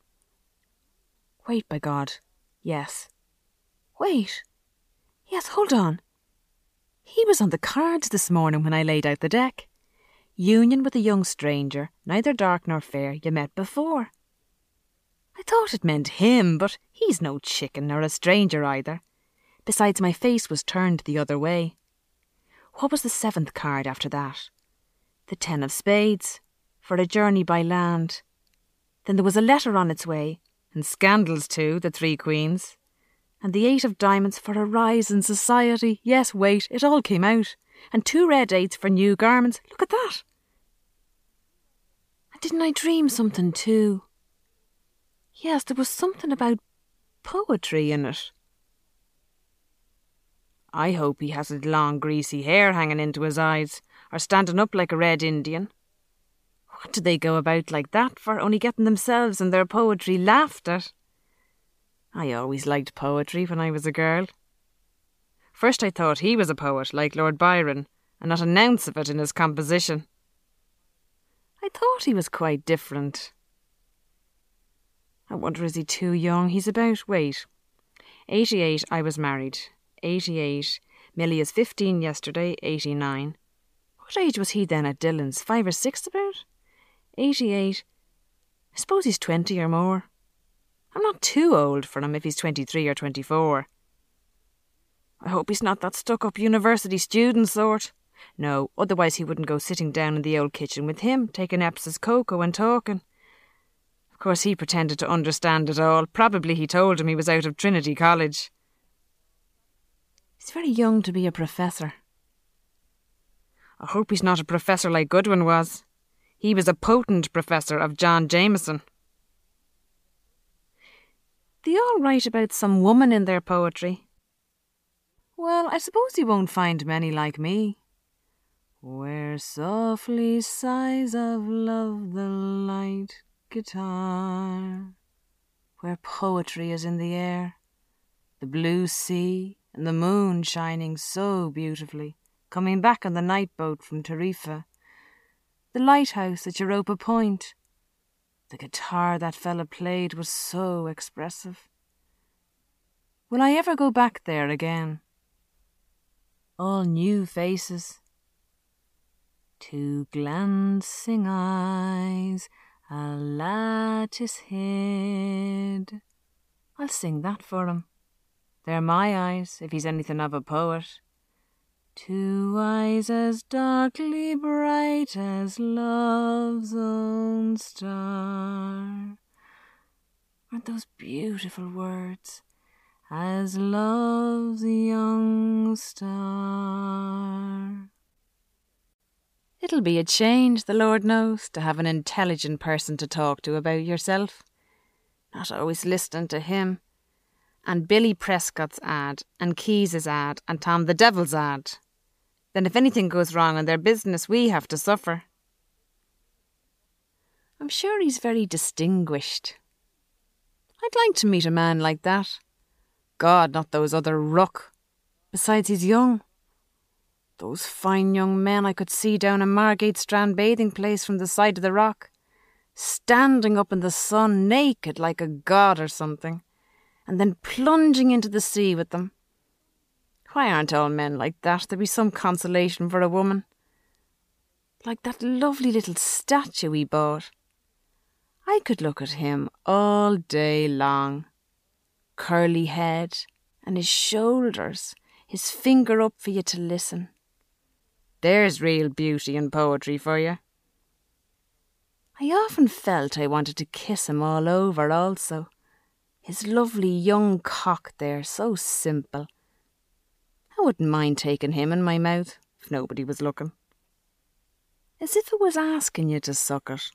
Wait, by God. Yes. Wait. Yes, hold on. He was on the cards this morning when I laid out the deck. Union with a young stranger, neither dark nor fair, you met before. I thought it meant him, but he's no chicken nor a stranger either. Besides, my face was turned the other way. What was the 7th card after that? The 10 of spades, for a journey by land. Then there was a letter on its way, and scandals too, the 3 queens. And the 8 of diamonds for a rise in society. Yes, wait, it all came out. And 2 red 8s for new garments. Look at that. And didn't I dream something too? Yes, there was something about poetry in it. I hope he hasn't long greasy hair hanging into his eyes, or standing up like a red Indian. What do they go about like that for, only getting themselves and their poetry laughed at? I always liked poetry when I was a girl. First I thought he was a poet, like Lord Byron, and not an ounce of it in his composition. I thought he was quite different. I wonder, is he too young? He's about, 88 I was married. 88. Millie is 15 yesterday, 89. What age was he then at Dillon's? 5 or 6 about? 88. I suppose he's 20 or more. I'm not too old for him if he's 23 or 24. I hope he's not that stuck-up university student sort. No, otherwise he wouldn't go sitting down in the old kitchen with him, taking Eps's cocoa and talking. Of course, he pretended to understand it all. Probably he told him he was out of Trinity College. He's very young to be a professor. I hope he's not a professor like Goodwin was. He was a potent professor of John Jameson. They all write about some woman in their poetry. Well, I suppose he won't find many like me. Where softly sighs of love the light guitar, where poetry is in the air, the blue sea and the moon shining so beautifully, coming back on the night boat from Tarifa, the lighthouse at Europa Point. The guitar that fella played was so expressive. Will I ever go back there again? All new faces. 2 glancing eyes, a lattice hid. I'll sing that for him. They're my eyes, if he's anything of a poet. 2 eyes as darkly bright as love's own star. Aren't those beautiful words? As love's young star. It'll be a change, the Lord knows, to have an intelligent person to talk to about yourself. Not always listening to him. And Billy Prescott's ad, and Keyes's ad, and Tom the Devil's ad. Then if anything goes wrong in their business, we have to suffer. I'm sure he's very distinguished. I'd like to meet a man like that. God, not those other ruck. Besides, he's young. Those fine young men I could see down in Margate Strand bathing place from the side of the rock, standing up in the sun naked like a god or something, and then plunging into the sea with them. Why aren't all men like that? There'd be some consolation for a woman. Like that lovely little statue we bought. I could look at him all day long. Curly head and his shoulders, his finger up for you to listen. There's real beauty and poetry for you. I often felt I wanted to kiss him all over also. His lovely young cock there, so simple. I wouldn't mind taking him in my mouth if nobody was looking. As if it was asking you to suck it.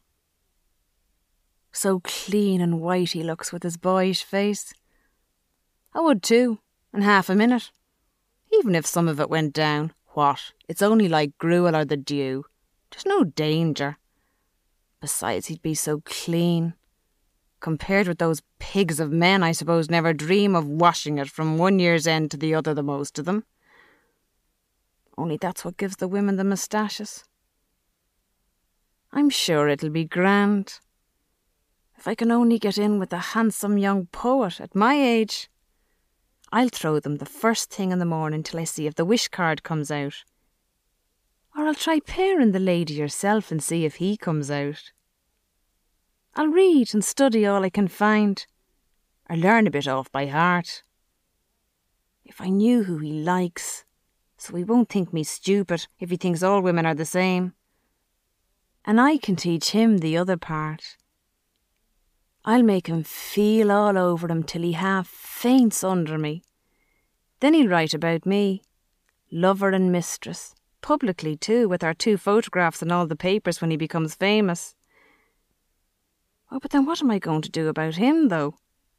So clean and white he looks with his boyish face. I would too, in half a minute. Even if some of it went down, what? It's only like gruel or the dew. There's no danger. Besides, he'd be so clean. Compared with those pigs of men, I suppose never dream of washing it from one year's end to the other, the most of them. Only that's what gives the women the moustaches. I'm sure it'll be grand. If I can only get in with a handsome young poet at my age, I'll throw them the first thing in the morning till I see if the wish card comes out. Or I'll try pairing the lady herself and see if he comes out. I'll read and study all I can find, or learn a bit off by heart. If I knew who he likes, so he won't think me stupid if he thinks all women are the same. And I can teach him the other part. I'll make him feel all over him till he half faints under me. Then he'll write about me, lover and mistress, publicly too, with our 2 photographs in all the papers when he becomes famous. Oh, but then what am I going to do about him, though?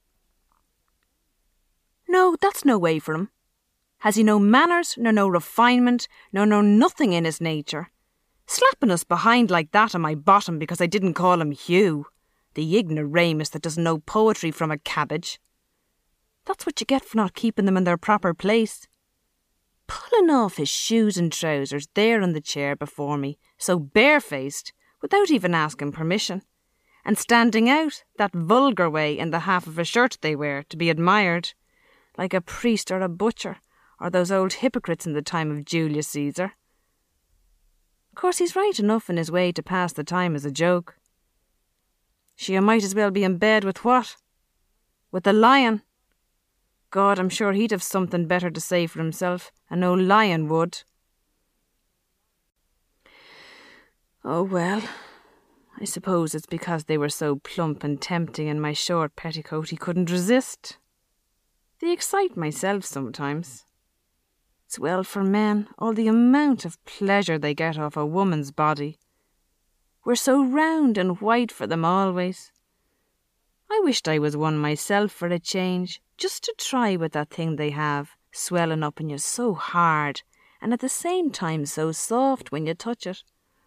No, that's no way for him. Has he no manners, nor no refinement, nor no nothing in his nature? Slapping us behind like that on my bottom because I didn't call him Hugh, the ignoramus that doesn't know poetry from a cabbage. That's what you get for not keeping them in their proper place. Pulling off his shoes and trousers there in the chair before me, so barefaced, without even asking permission, and standing out that vulgar way in the half of a shirt they wear to be admired, like a priest or a butcher, or those old hypocrites in the time of Julius Caesar. Of course, he's right enough in his way to pass the time as a joke. She might as well be in bed with what? With the lion. God, I'm sure he'd have something better to say for himself, and no lion would. Oh well, I suppose it's because they were so plump and tempting in my short petticoat he couldn't resist. They excite myself sometimes. It's well for men, all the amount of pleasure they get off a woman's body. We're so round and white for them always. I wished I was one myself for a change, just to try with that thing they have, swelling up in you so hard, and at the same time so soft when you touch it.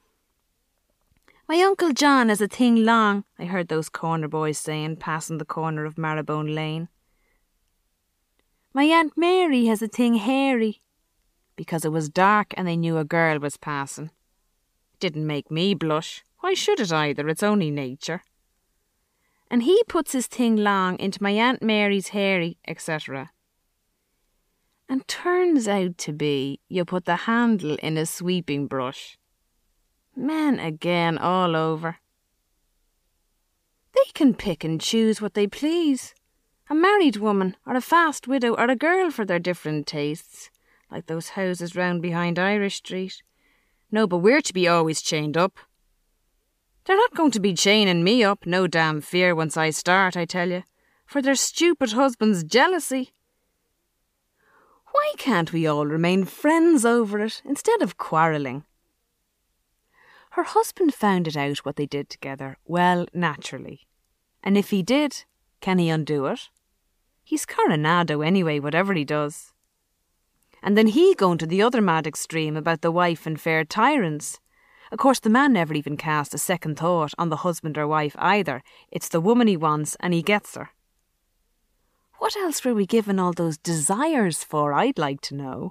My Uncle John has a thing long, I heard those corner boys saying, passing the corner of Marrowbone Lane. My Aunt Mary has a thing hairy, because it was dark and they knew a girl was passing. It didn't make me blush. Why should it either? It's only nature. And he puts his thing long into my Aunt Mary's hairy, etc. And turns out to be you put the handle in a sweeping brush. Men again all over. They can pick and choose what they please. A married woman, or a fast widow, or a girl for their different tastes, like those houses round behind Irish Street. No, but we're to be always chained up. They're not going to be chaining me up, no damn fear, once I start, I tell you, for their stupid husband's jealousy. Why can't we all remain friends over it, instead of quarrelling? Her husband found it out what they did together, well, naturally. And if he did, can he undo it? He's Coronado anyway, whatever he does. And then he going to the other mad extreme about the wife and fair tyrants. Of course, the man never even cast a second thought on the husband or wife either. It's the woman he wants and he gets her. What else were we given all those desires for, I'd like to know?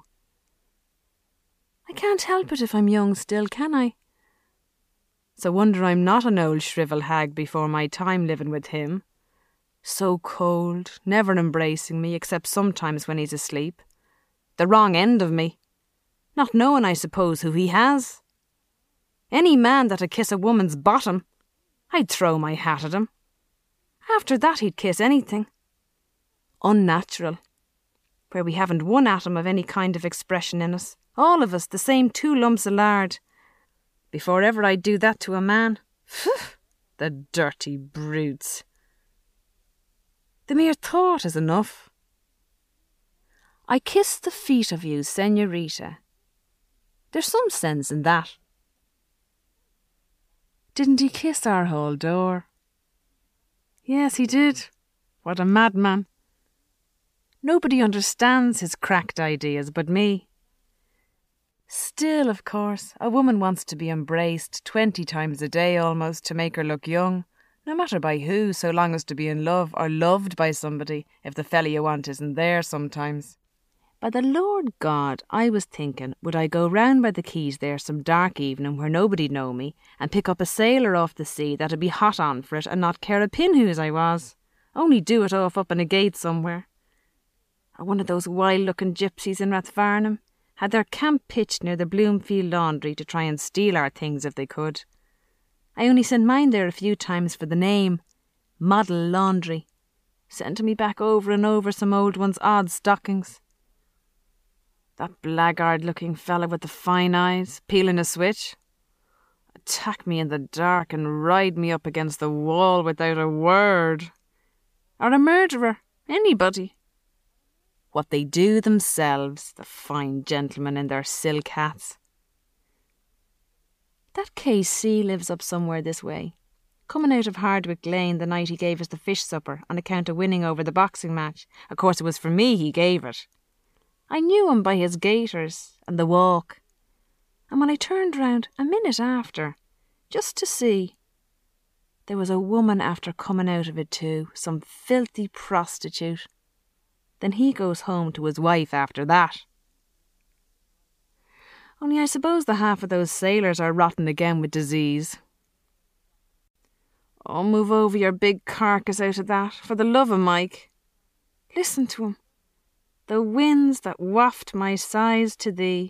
I can't help it if I'm young still, can I? It's a wonder I'm not an old shrivel hag before my time living with him. So cold, never embracing me except sometimes when he's asleep. The wrong end of me. Not knowing, I suppose, who he has. Any man that'd kiss a woman's bottom, I'd throw my hat at him. After that he'd kiss anything. Unnatural. Where we haven't one atom of any kind of expression in us. All of us the same 2 lumps of lard. Before ever I'd do that to a man. Phew, the dirty brutes. The mere thought is enough. I kiss the feet of you, senorita. There's some sense in that. Didn't he kiss our hall door? Yes, he did. What a madman. Nobody understands his cracked ideas but me. Still, of course, a woman wants to be embraced 20 times a day almost to make her look young, no matter by who, so long as to be in love or loved by somebody, if the fella you want isn't there sometimes. By the Lord God, I was thinking, would I go round by the quays there some dark evening where nobody'd know me and pick up a sailor off the sea that'd be hot on for it and not care a pin whose I was, only do it off up in a gate somewhere. Or one of those wild-looking gypsies in Rathfarnham had their camp pitched near the Bloomfield Laundry to try and steal our things if they could. I only sent mine there a few times for the name, Model Laundry, sent to me back over and over some old one's odd stockings. That blackguard-looking fella with the fine eyes, peeling a switch, attack me in the dark and ride me up against the wall without a word. Or a murderer, anybody. What they do themselves, the fine gentlemen in their silk hats. That KC lives up somewhere this way, coming out of Hardwick Lane the night he gave us the fish supper on account of winning over the boxing match. Of course, it was for me he gave it. I knew him by his gaiters and the walk. And when I turned round a minute after, just to see, there was a woman after coming out of it too, some filthy prostitute. Then he goes home to his wife after that. Only I suppose the half of those sailors are rotten again with disease. Oh, move over your big carcass out of that, for the love of Mike. Listen to him. The winds that waft my sighs to thee.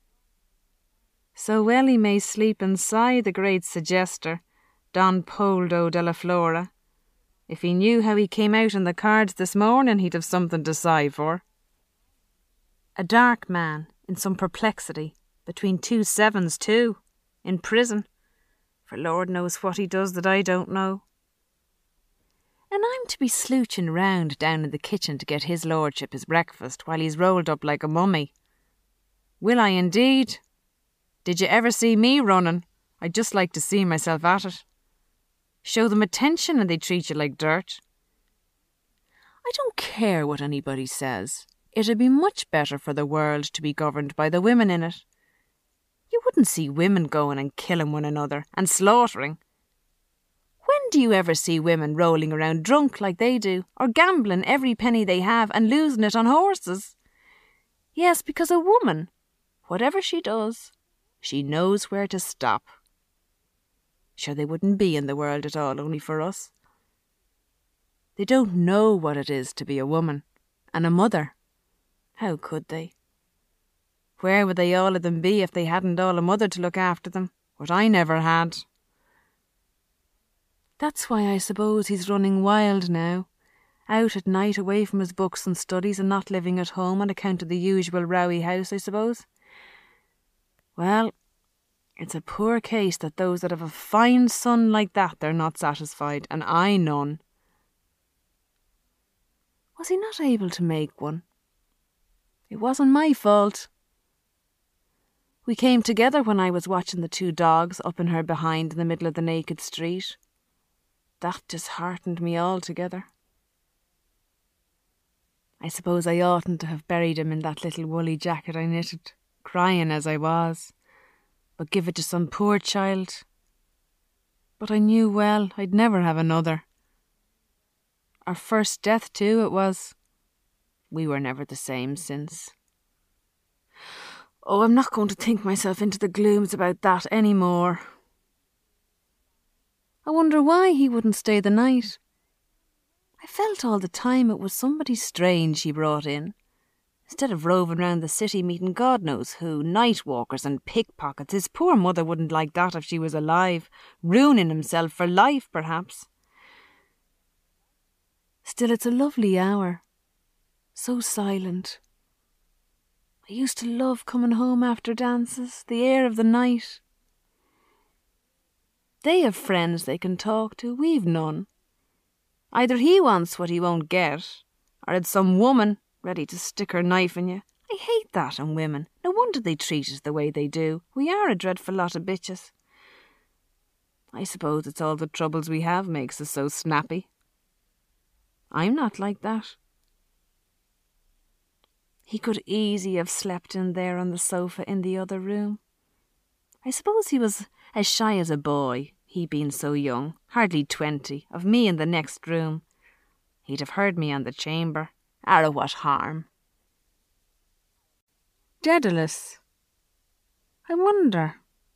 So well he may sleep and sigh, the great suggester, Don Poldo della Flora. If he knew how he came out in the cards this morning, he'd have something to sigh for. A dark man, in some perplexity, between 2 sevens too, in prison, for Lord knows what he does that I don't know. And I'm to be slouching round down in the kitchen to get his lordship his breakfast while he's rolled up like a mummy. Will I indeed? Did you ever see me running? I'd just like to see myself at it. Show them attention and they treat you like dirt. I don't care what anybody says. It'd be much better for the world to be governed by the women in it. You wouldn't see women going and killing one another and slaughtering. When do you ever see women rolling around drunk like they do, or gambling every penny they have and losing it on horses? Yes, because a woman, whatever she does, she knows where to stop. Sure, they wouldn't be in the world at all only for us. They don't know what it is to be a woman and a mother. How could they? Where would they all of them be if they hadn't all a mother to look after them? What I never had. That's why I suppose he's running wild now, out at night away from his books and studies and not living at home on account of the usual rowy house, I suppose. Well, it's a poor case that those that have a fine son like that, they're not satisfied, and I none. Was he not able to make one? It wasn't my fault. We came together when I was watching the 2 dogs up in her behind in the middle of the naked street. That disheartened me altogether. I suppose I oughtn't to have buried him in that little woolly jacket I knitted, crying as I was, but give it to some poor child. But I knew well I'd never have another. Our first death too it was. We were never the same since. Oh, I'm not going to think myself into the glooms about that any more. I wonder why he wouldn't stay the night. I felt all the time it was somebody strange he brought in. Instead of roving round the city meeting God knows who, night walkers and pickpockets, his poor mother wouldn't like that if she was alive, ruining himself for life, perhaps. Still, it's a lovely hour. So silent. I used to love coming home after dances, the air of the night. They have friends they can talk to, we've none. Either he wants what he won't get, or it's some woman, ready to stick her knife in you. I hate that in women. No wonder they treat us the way they do. We are a dreadful lot of bitches. I suppose it's all the troubles we have makes us so snappy. I'm not like that. He could easy have slept in there on the sofa in the other room. I suppose he was as shy as a boy, he being so young, hardly 20, of me in the next room. He'd have heard me on the chamber. Arrow what harm? Daedalus. I wonder.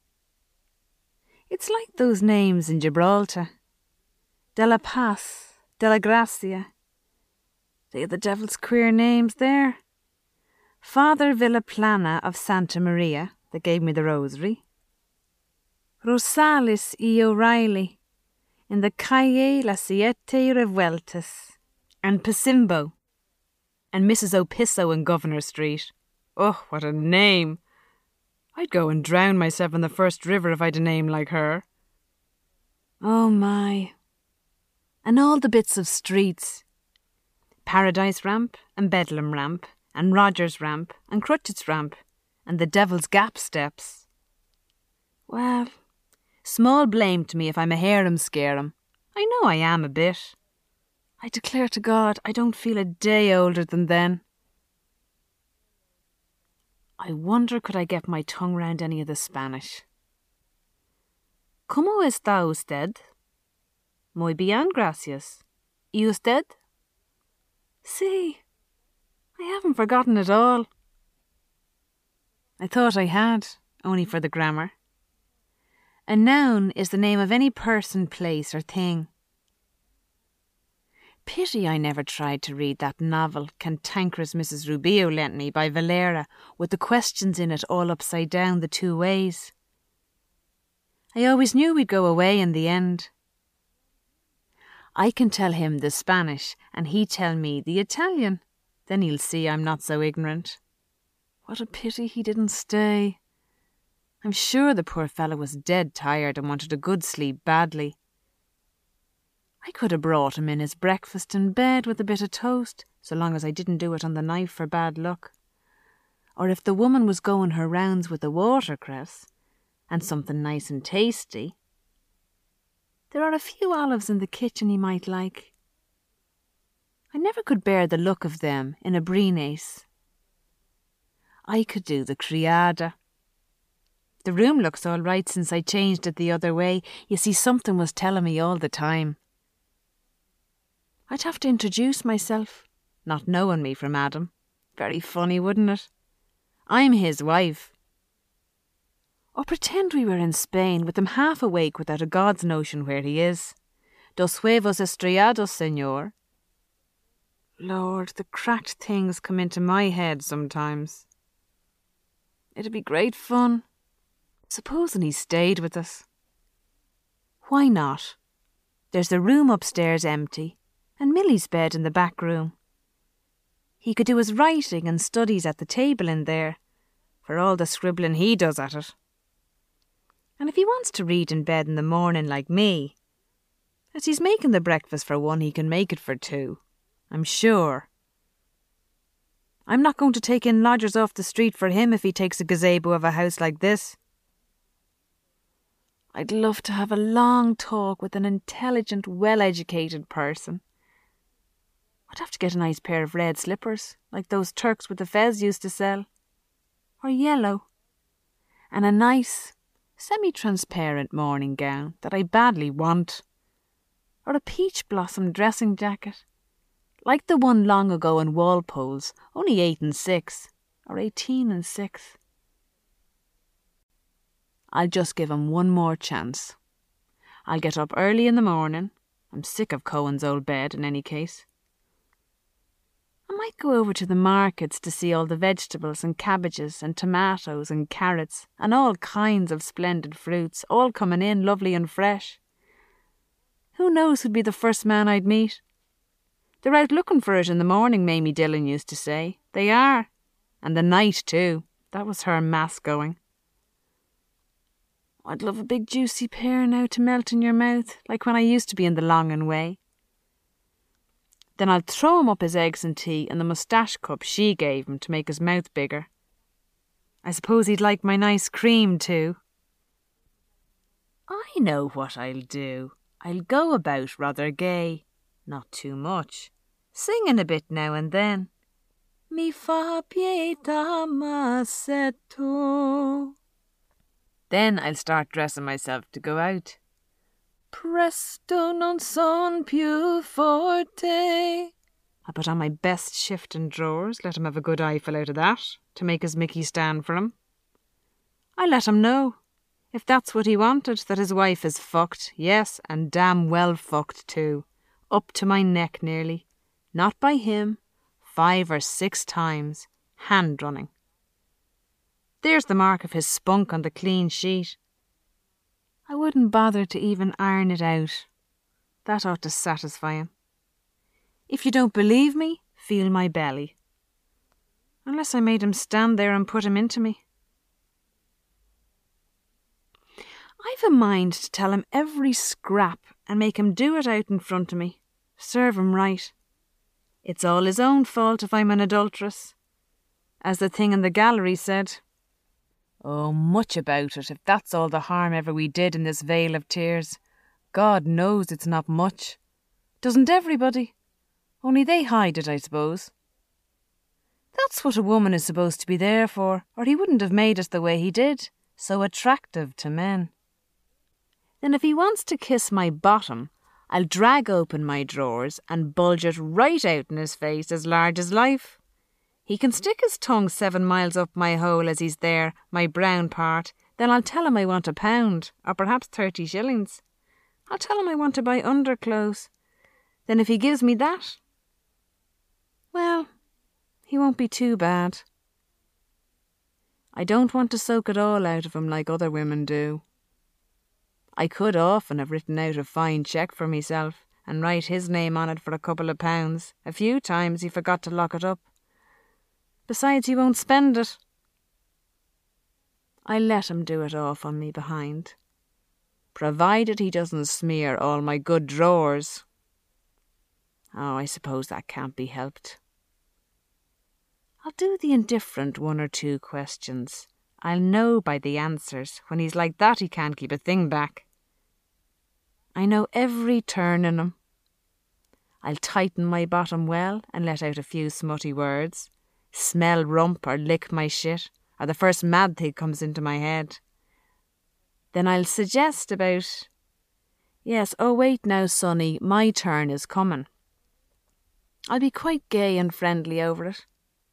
It's like those names in Gibraltar. De la Paz, De la Gracia. They are the devil's queer names there. Father Villaplana of Santa Maria, that gave me the rosary. Rosales y O'Reilly, in the Calle Las Siete Revueltas. And Pasimbo. And Mrs. Opisso in Governor Street. Oh, what a name! I'd go and drown myself in the first river if I'd a name like her. Oh my. And all the bits of streets. Paradise Ramp and Bedlam Ramp and Rogers Ramp and Crutchett's Ramp and the Devil's Gap steps. Well, small blame to me if I'm a harum-scarum. I know I am a bit. I declare to God I don't feel a day older than then. I wonder could I get my tongue round any of the Spanish. ¿Cómo está usted? Muy bien, gracias. ¿Y usted? See, I haven't forgotten it all. I thought I had, only for the grammar. A noun is the name of any person, place or thing. Pity I never tried to read that novel Cantankerous Mrs. Rubio lent me by Valera, with the questions in it all upside down the two ways. I always knew we'd go away in the end. I can tell him the Spanish and he tell me the Italian. Then he'll see I'm not so ignorant. What a pity he didn't stay. I'm sure the poor fellow was dead tired and wanted a good sleep badly. I could have brought him in his breakfast in bed with a bit of toast, so long as I didn't do it on the knife for bad luck. Or if the woman was going her rounds with the watercress, and something nice and tasty. There are a few olives in the kitchen he might like. I never could bear the look of them in a brinace. I could do the criada. The room looks all right since I changed it the other way. You see, something was telling me all the time. I'd have to introduce myself, not knowing me from Adam. Very funny, wouldn't it? I'm his wife. Or pretend we were in Spain with him half awake without a God's notion where he is. Dos huevos estrellados, señor. Lord, the cracked things come into my head sometimes. It'd be great fun. Supposing he stayed with us. Why not? There's the room upstairs empty, and Millie's bed in the back room. He could do his writing and studies at the table in there, for all the scribbling he does at it. And if he wants to read in bed in the morning like me, as he's making the breakfast for one, he can make it for two, I'm sure. I'm not going to take in lodgers off the street for him if he takes a gazebo of a house like this. I'd love to have a long talk with an intelligent, well-educated person. I'd have to get a nice pair of red slippers, like those Turks with the fez used to sell. Or yellow. And a nice, semi-transparent morning gown that I badly want. Or a peach blossom dressing jacket. Like the one long ago in Walpole's, only 8 and 6. Or 18 and 6. I'll just give him one more chance. I'll get up early in the morning. I'm sick of Cohen's old bed in any case. I might go over to the markets to see all the vegetables and cabbages and tomatoes and carrots and all kinds of splendid fruits, all coming in lovely and fresh. Who knows who'd be the first man I'd meet? They're out looking for it in the morning, Mamie Dillon used to say. They are. And the night too. That was her mass going. I'd love a big juicy pear now to melt in your mouth, like when I used to be in the Longan way. Then I'll throw him up his eggs and tea and the moustache cup she gave him to make his mouth bigger. I suppose he'd like my nice cream too. I know what I'll do. I'll go about rather gay, not too much, singing a bit now and then. Mi fa pietà m'assetto. Then I'll start dressing myself to go out. Presto non son più forte. I put on my best shifting drawers, let him have a good eyeful out of that, to make his Mickey stand for him. I let him know, if that's what he wanted, that his wife is fucked, yes, and damn well fucked too, up to my neck nearly, not by him, 5 or 6 times, hand running. There's the mark of his spunk on the clean sheet. I wouldn't bother to even iron it out. That ought to satisfy him. If you don't believe me, feel my belly. Unless I made him stand there and put him into me. I've a mind to tell him every scrap and make him do it out in front of me. Serve him right. It's all his own fault if I'm an adulteress. As the thing in the gallery said. Oh, much about it, if that's all the harm ever we did in this vale of tears. God knows it's not much. Doesn't everybody? Only they hide it, I suppose. That's what a woman is supposed to be there for, or he wouldn't have made us the way he did, so attractive to men. Then if he wants to kiss my bottom, I'll drag open my drawers and bulge it right out in his face as large as life. He can stick his tongue 7 miles up my hole as he's there, my brown part. Then I'll tell him I want £1, or perhaps 30 shillings. I'll tell him I want to buy underclothes. Then if he gives me that, well, he won't be too bad. I don't want to soak it all out of him like other women do. I could often have written out a fine cheque for myself and write his name on it for a couple of pounds. A few times he forgot to lock it up. Besides, he won't spend it. I let him do it off on me behind, provided he doesn't smear all my good drawers. Oh, I suppose that can't be helped. I'll do the indifferent 1 or 2 questions. I'll know by the answers. When he's like that, he can't keep a thing back. I know every turn in him. I'll tighten my bottom well and let out a few smutty words. Smell rump or lick my shit, or the first mad thing comes into my head. Then I'll suggest about, yes, oh wait now, sonny, my turn is coming. I'll be quite gay and friendly over it.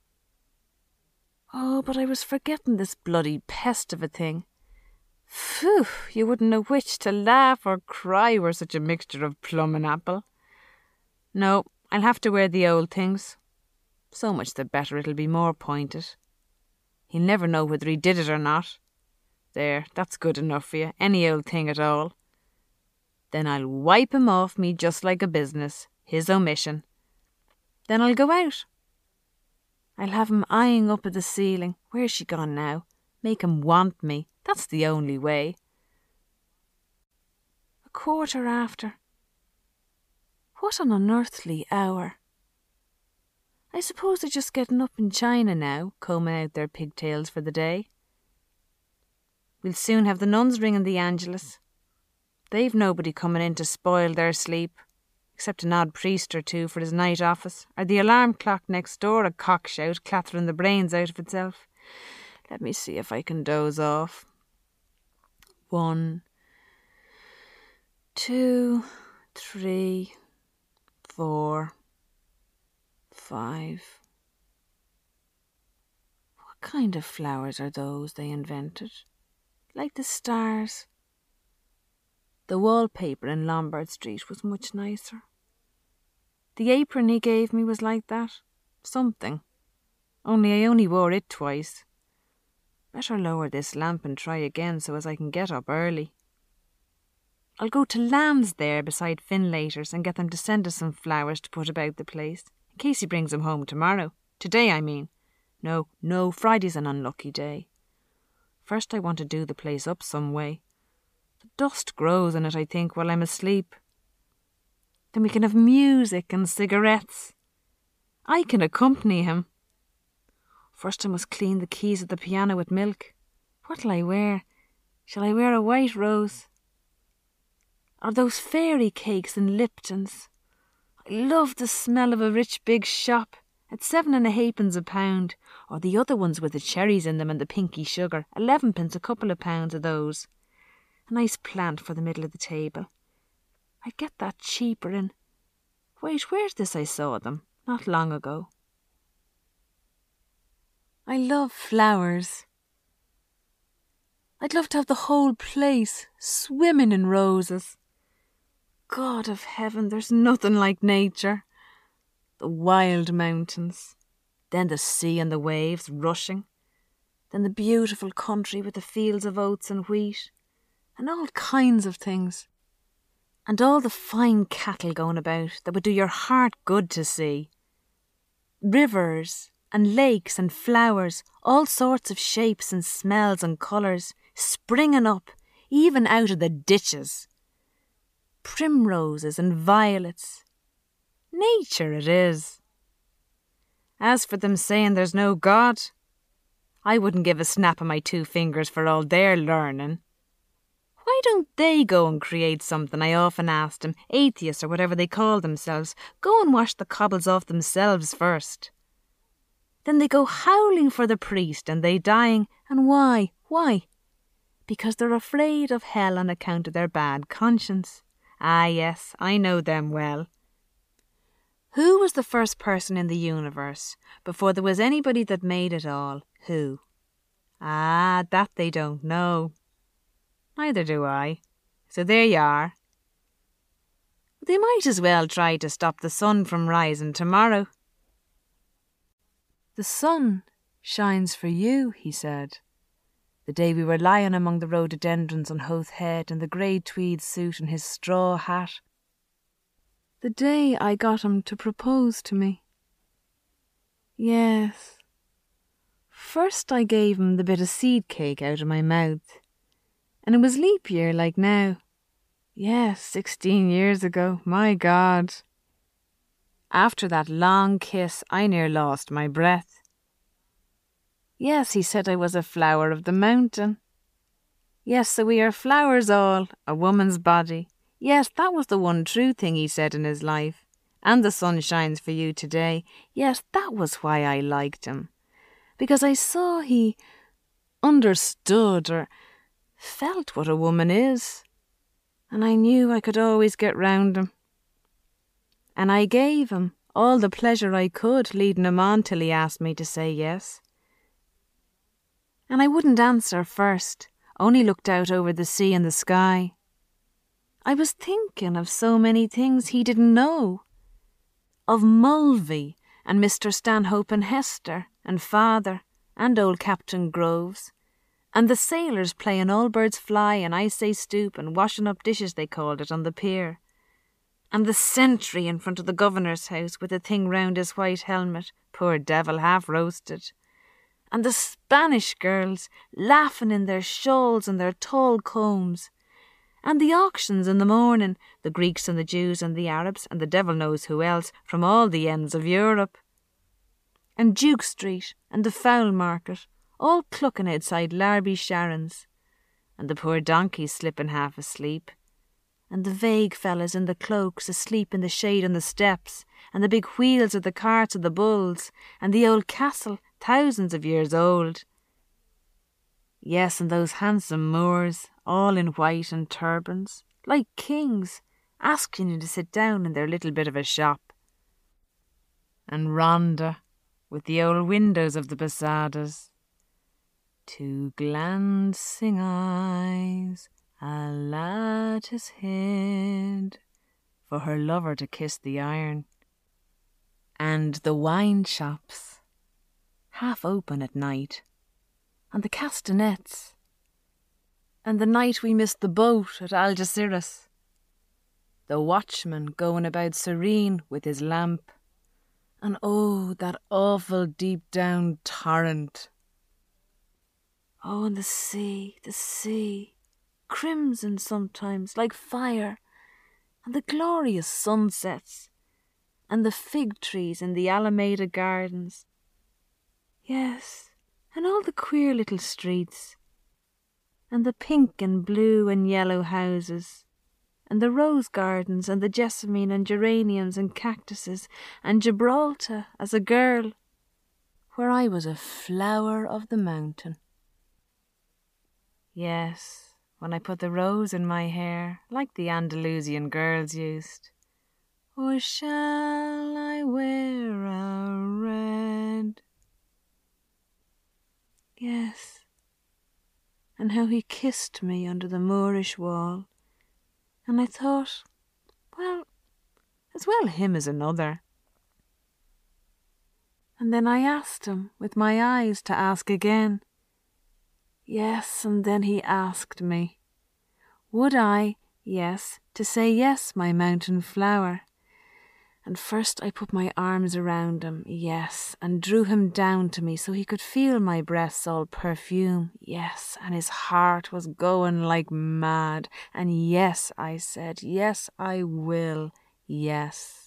Oh, but I was forgetting this bloody pest of a thing. Phew, you wouldn't know which to laugh or cry were such a mixture of plum and apple. No, I'll have to wear the old things. So much the better, it'll be more pointed. He'll never know whether he did it or not. There, that's good enough for you, any old thing at all. Then I'll wipe him off me just like a business, his omission. Then I'll go out. I'll have him eyeing up at the ceiling. Where's she gone now? Make him want me. That's the only way. 1:15. What an unearthly hour. I suppose they're just getting up in China now, combing out their pigtails for the day. We'll soon have the nuns ringing the Angelus. They've nobody coming in to spoil their sleep, except an odd priest or two for his night office, or the alarm clock next door a cock shout clattering the brains out of itself. Let me see if I can doze off. 1, 2, 3, 4, 5. What kind of flowers are those they invented? Like the stars. The wallpaper in Lombard Street was much nicer. The apron he gave me was like that. Something. Only I only wore it twice. Better lower this lamp and try again so as I can get up early. I'll go to Lamb's there beside Finlater's and get them to send us some flowers to put about the place, in case he brings them home tomorrow. Today, I mean. No, Friday's an unlucky day. First I want to do the place up some way. The dust grows in it, I think, while I'm asleep. Then we can have music and cigarettes. I can accompany him. First I must clean the keys of the piano with milk. What'll I wear? Shall I wear a white rose? Or those fairy cakes in Lipton's? I love the smell of a rich big shop at 7.5 a pound, or the other ones with the cherries in them and the pinky sugar, 11p a couple of pounds of those. A nice plant for the middle of the table. I'd get that cheaper in... Wait, where's this I saw them? Not long ago. I love flowers. I'd love to have the whole place swimming in roses. God of heaven, there's nothing like nature. The wild mountains, then the sea and the waves rushing, then the beautiful country with the fields of oats and wheat, and all kinds of things. And all the fine cattle going about that would do your heart good to see. Rivers and lakes and flowers, all sorts of shapes and smells and colours, springing up, even out of the ditches. Primroses and violets. Nature it is. As for them saying there's no God, I wouldn't give a snap of my 2 fingers for all their learning. Why don't they go and create something, I often asked them, atheists or whatever they call themselves. Go and wash the cobbles off themselves first. Then they go howling for the priest and they dying. And why? Why? Because they're afraid of hell on account of their bad conscience. Ah, yes, I know them well. Who was the first person in the universe before there was anybody that made it all? Who? Ah, that they don't know. Neither do I. So there you are. They might as well try to stop the sun from rising tomorrow. The sun shines for you, he said, the day we were lying among the rhododendrons on Howth Head in the grey tweed suit and his straw hat. The day I got him to propose to me. Yes. First I gave him the bit of seed cake out of my mouth. And it was leap year like now. Yes, 16 years ago, my God. After that long kiss, I near lost my breath. Yes, he said I was a flower of the mountain. Yes, so we are flowers all, a woman's body. Yes, that was the one true thing he said in his life. And the sun shines for you today. Yes, that was why I liked him. Because I saw he understood or felt what a woman is. And I knew I could always get round him. And I gave him all the pleasure I could, leading him on till he asked me to say yes. And I wouldn't answer first, only looked out over the sea and the sky. I was thinking of so many things he didn't know. Of Mulvey and Mr. Stanhope and Hester and Father and old Captain Groves and the sailors playing All Birds Fly and I Say Stoop and washing up dishes they called it on the pier. And the sentry in front of the governor's house with a thing round his white helmet, poor devil, half roasted. And the Spanish girls laughing in their shawls and their tall combs. And the auctions in the morning, the Greeks and the Jews and the Arabs and the devil knows who else from all the ends of Europe. And Duke Street and the Fowl Market, all clucking outside Larby Sharon's. And the poor donkeys slipping half asleep. And the vague fellas in the cloaks asleep in the shade on the steps, and the big wheels of the carts of the bulls, and the old castle, thousands of years old. Yes, and those handsome Moors, all in white and turbans, like kings, asking you to sit down in their little bit of a shop. And Rhonda, with the old windows of the posadas. 2 glancing eyes, a lattice hid, for her lover to kiss the iron. And the wine shops, half open at night, and the castanets, and the night we missed the boat at Algeciras, the watchman going about serene with his lamp, and oh, that awful deep down torrent. Oh, and the sea, crimson sometimes, like fire, and the glorious sunsets, and the fig trees in the Alameda Gardens. Yes, and all the queer little streets, and the pink and blue and yellow houses, and the rose gardens, and the jessamine and geraniums and cactuses, and Gibraltar as a girl, where I was a flower of the mountain. Yes, when I put the rose in my hair, like the Andalusian girls used. Or shall I wear a red? Yes, and how he kissed me under the Moorish wall, and I thought, well, as well him as another. And then I asked him, with my eyes to ask again. Yes, and then he asked me, would I, yes, to say yes, my mountain flower? And first I put my arms around him, yes, and drew him down to me so he could feel my breasts all perfume, yes, and his heart was going like mad, and yes, I said, yes, I will, yes.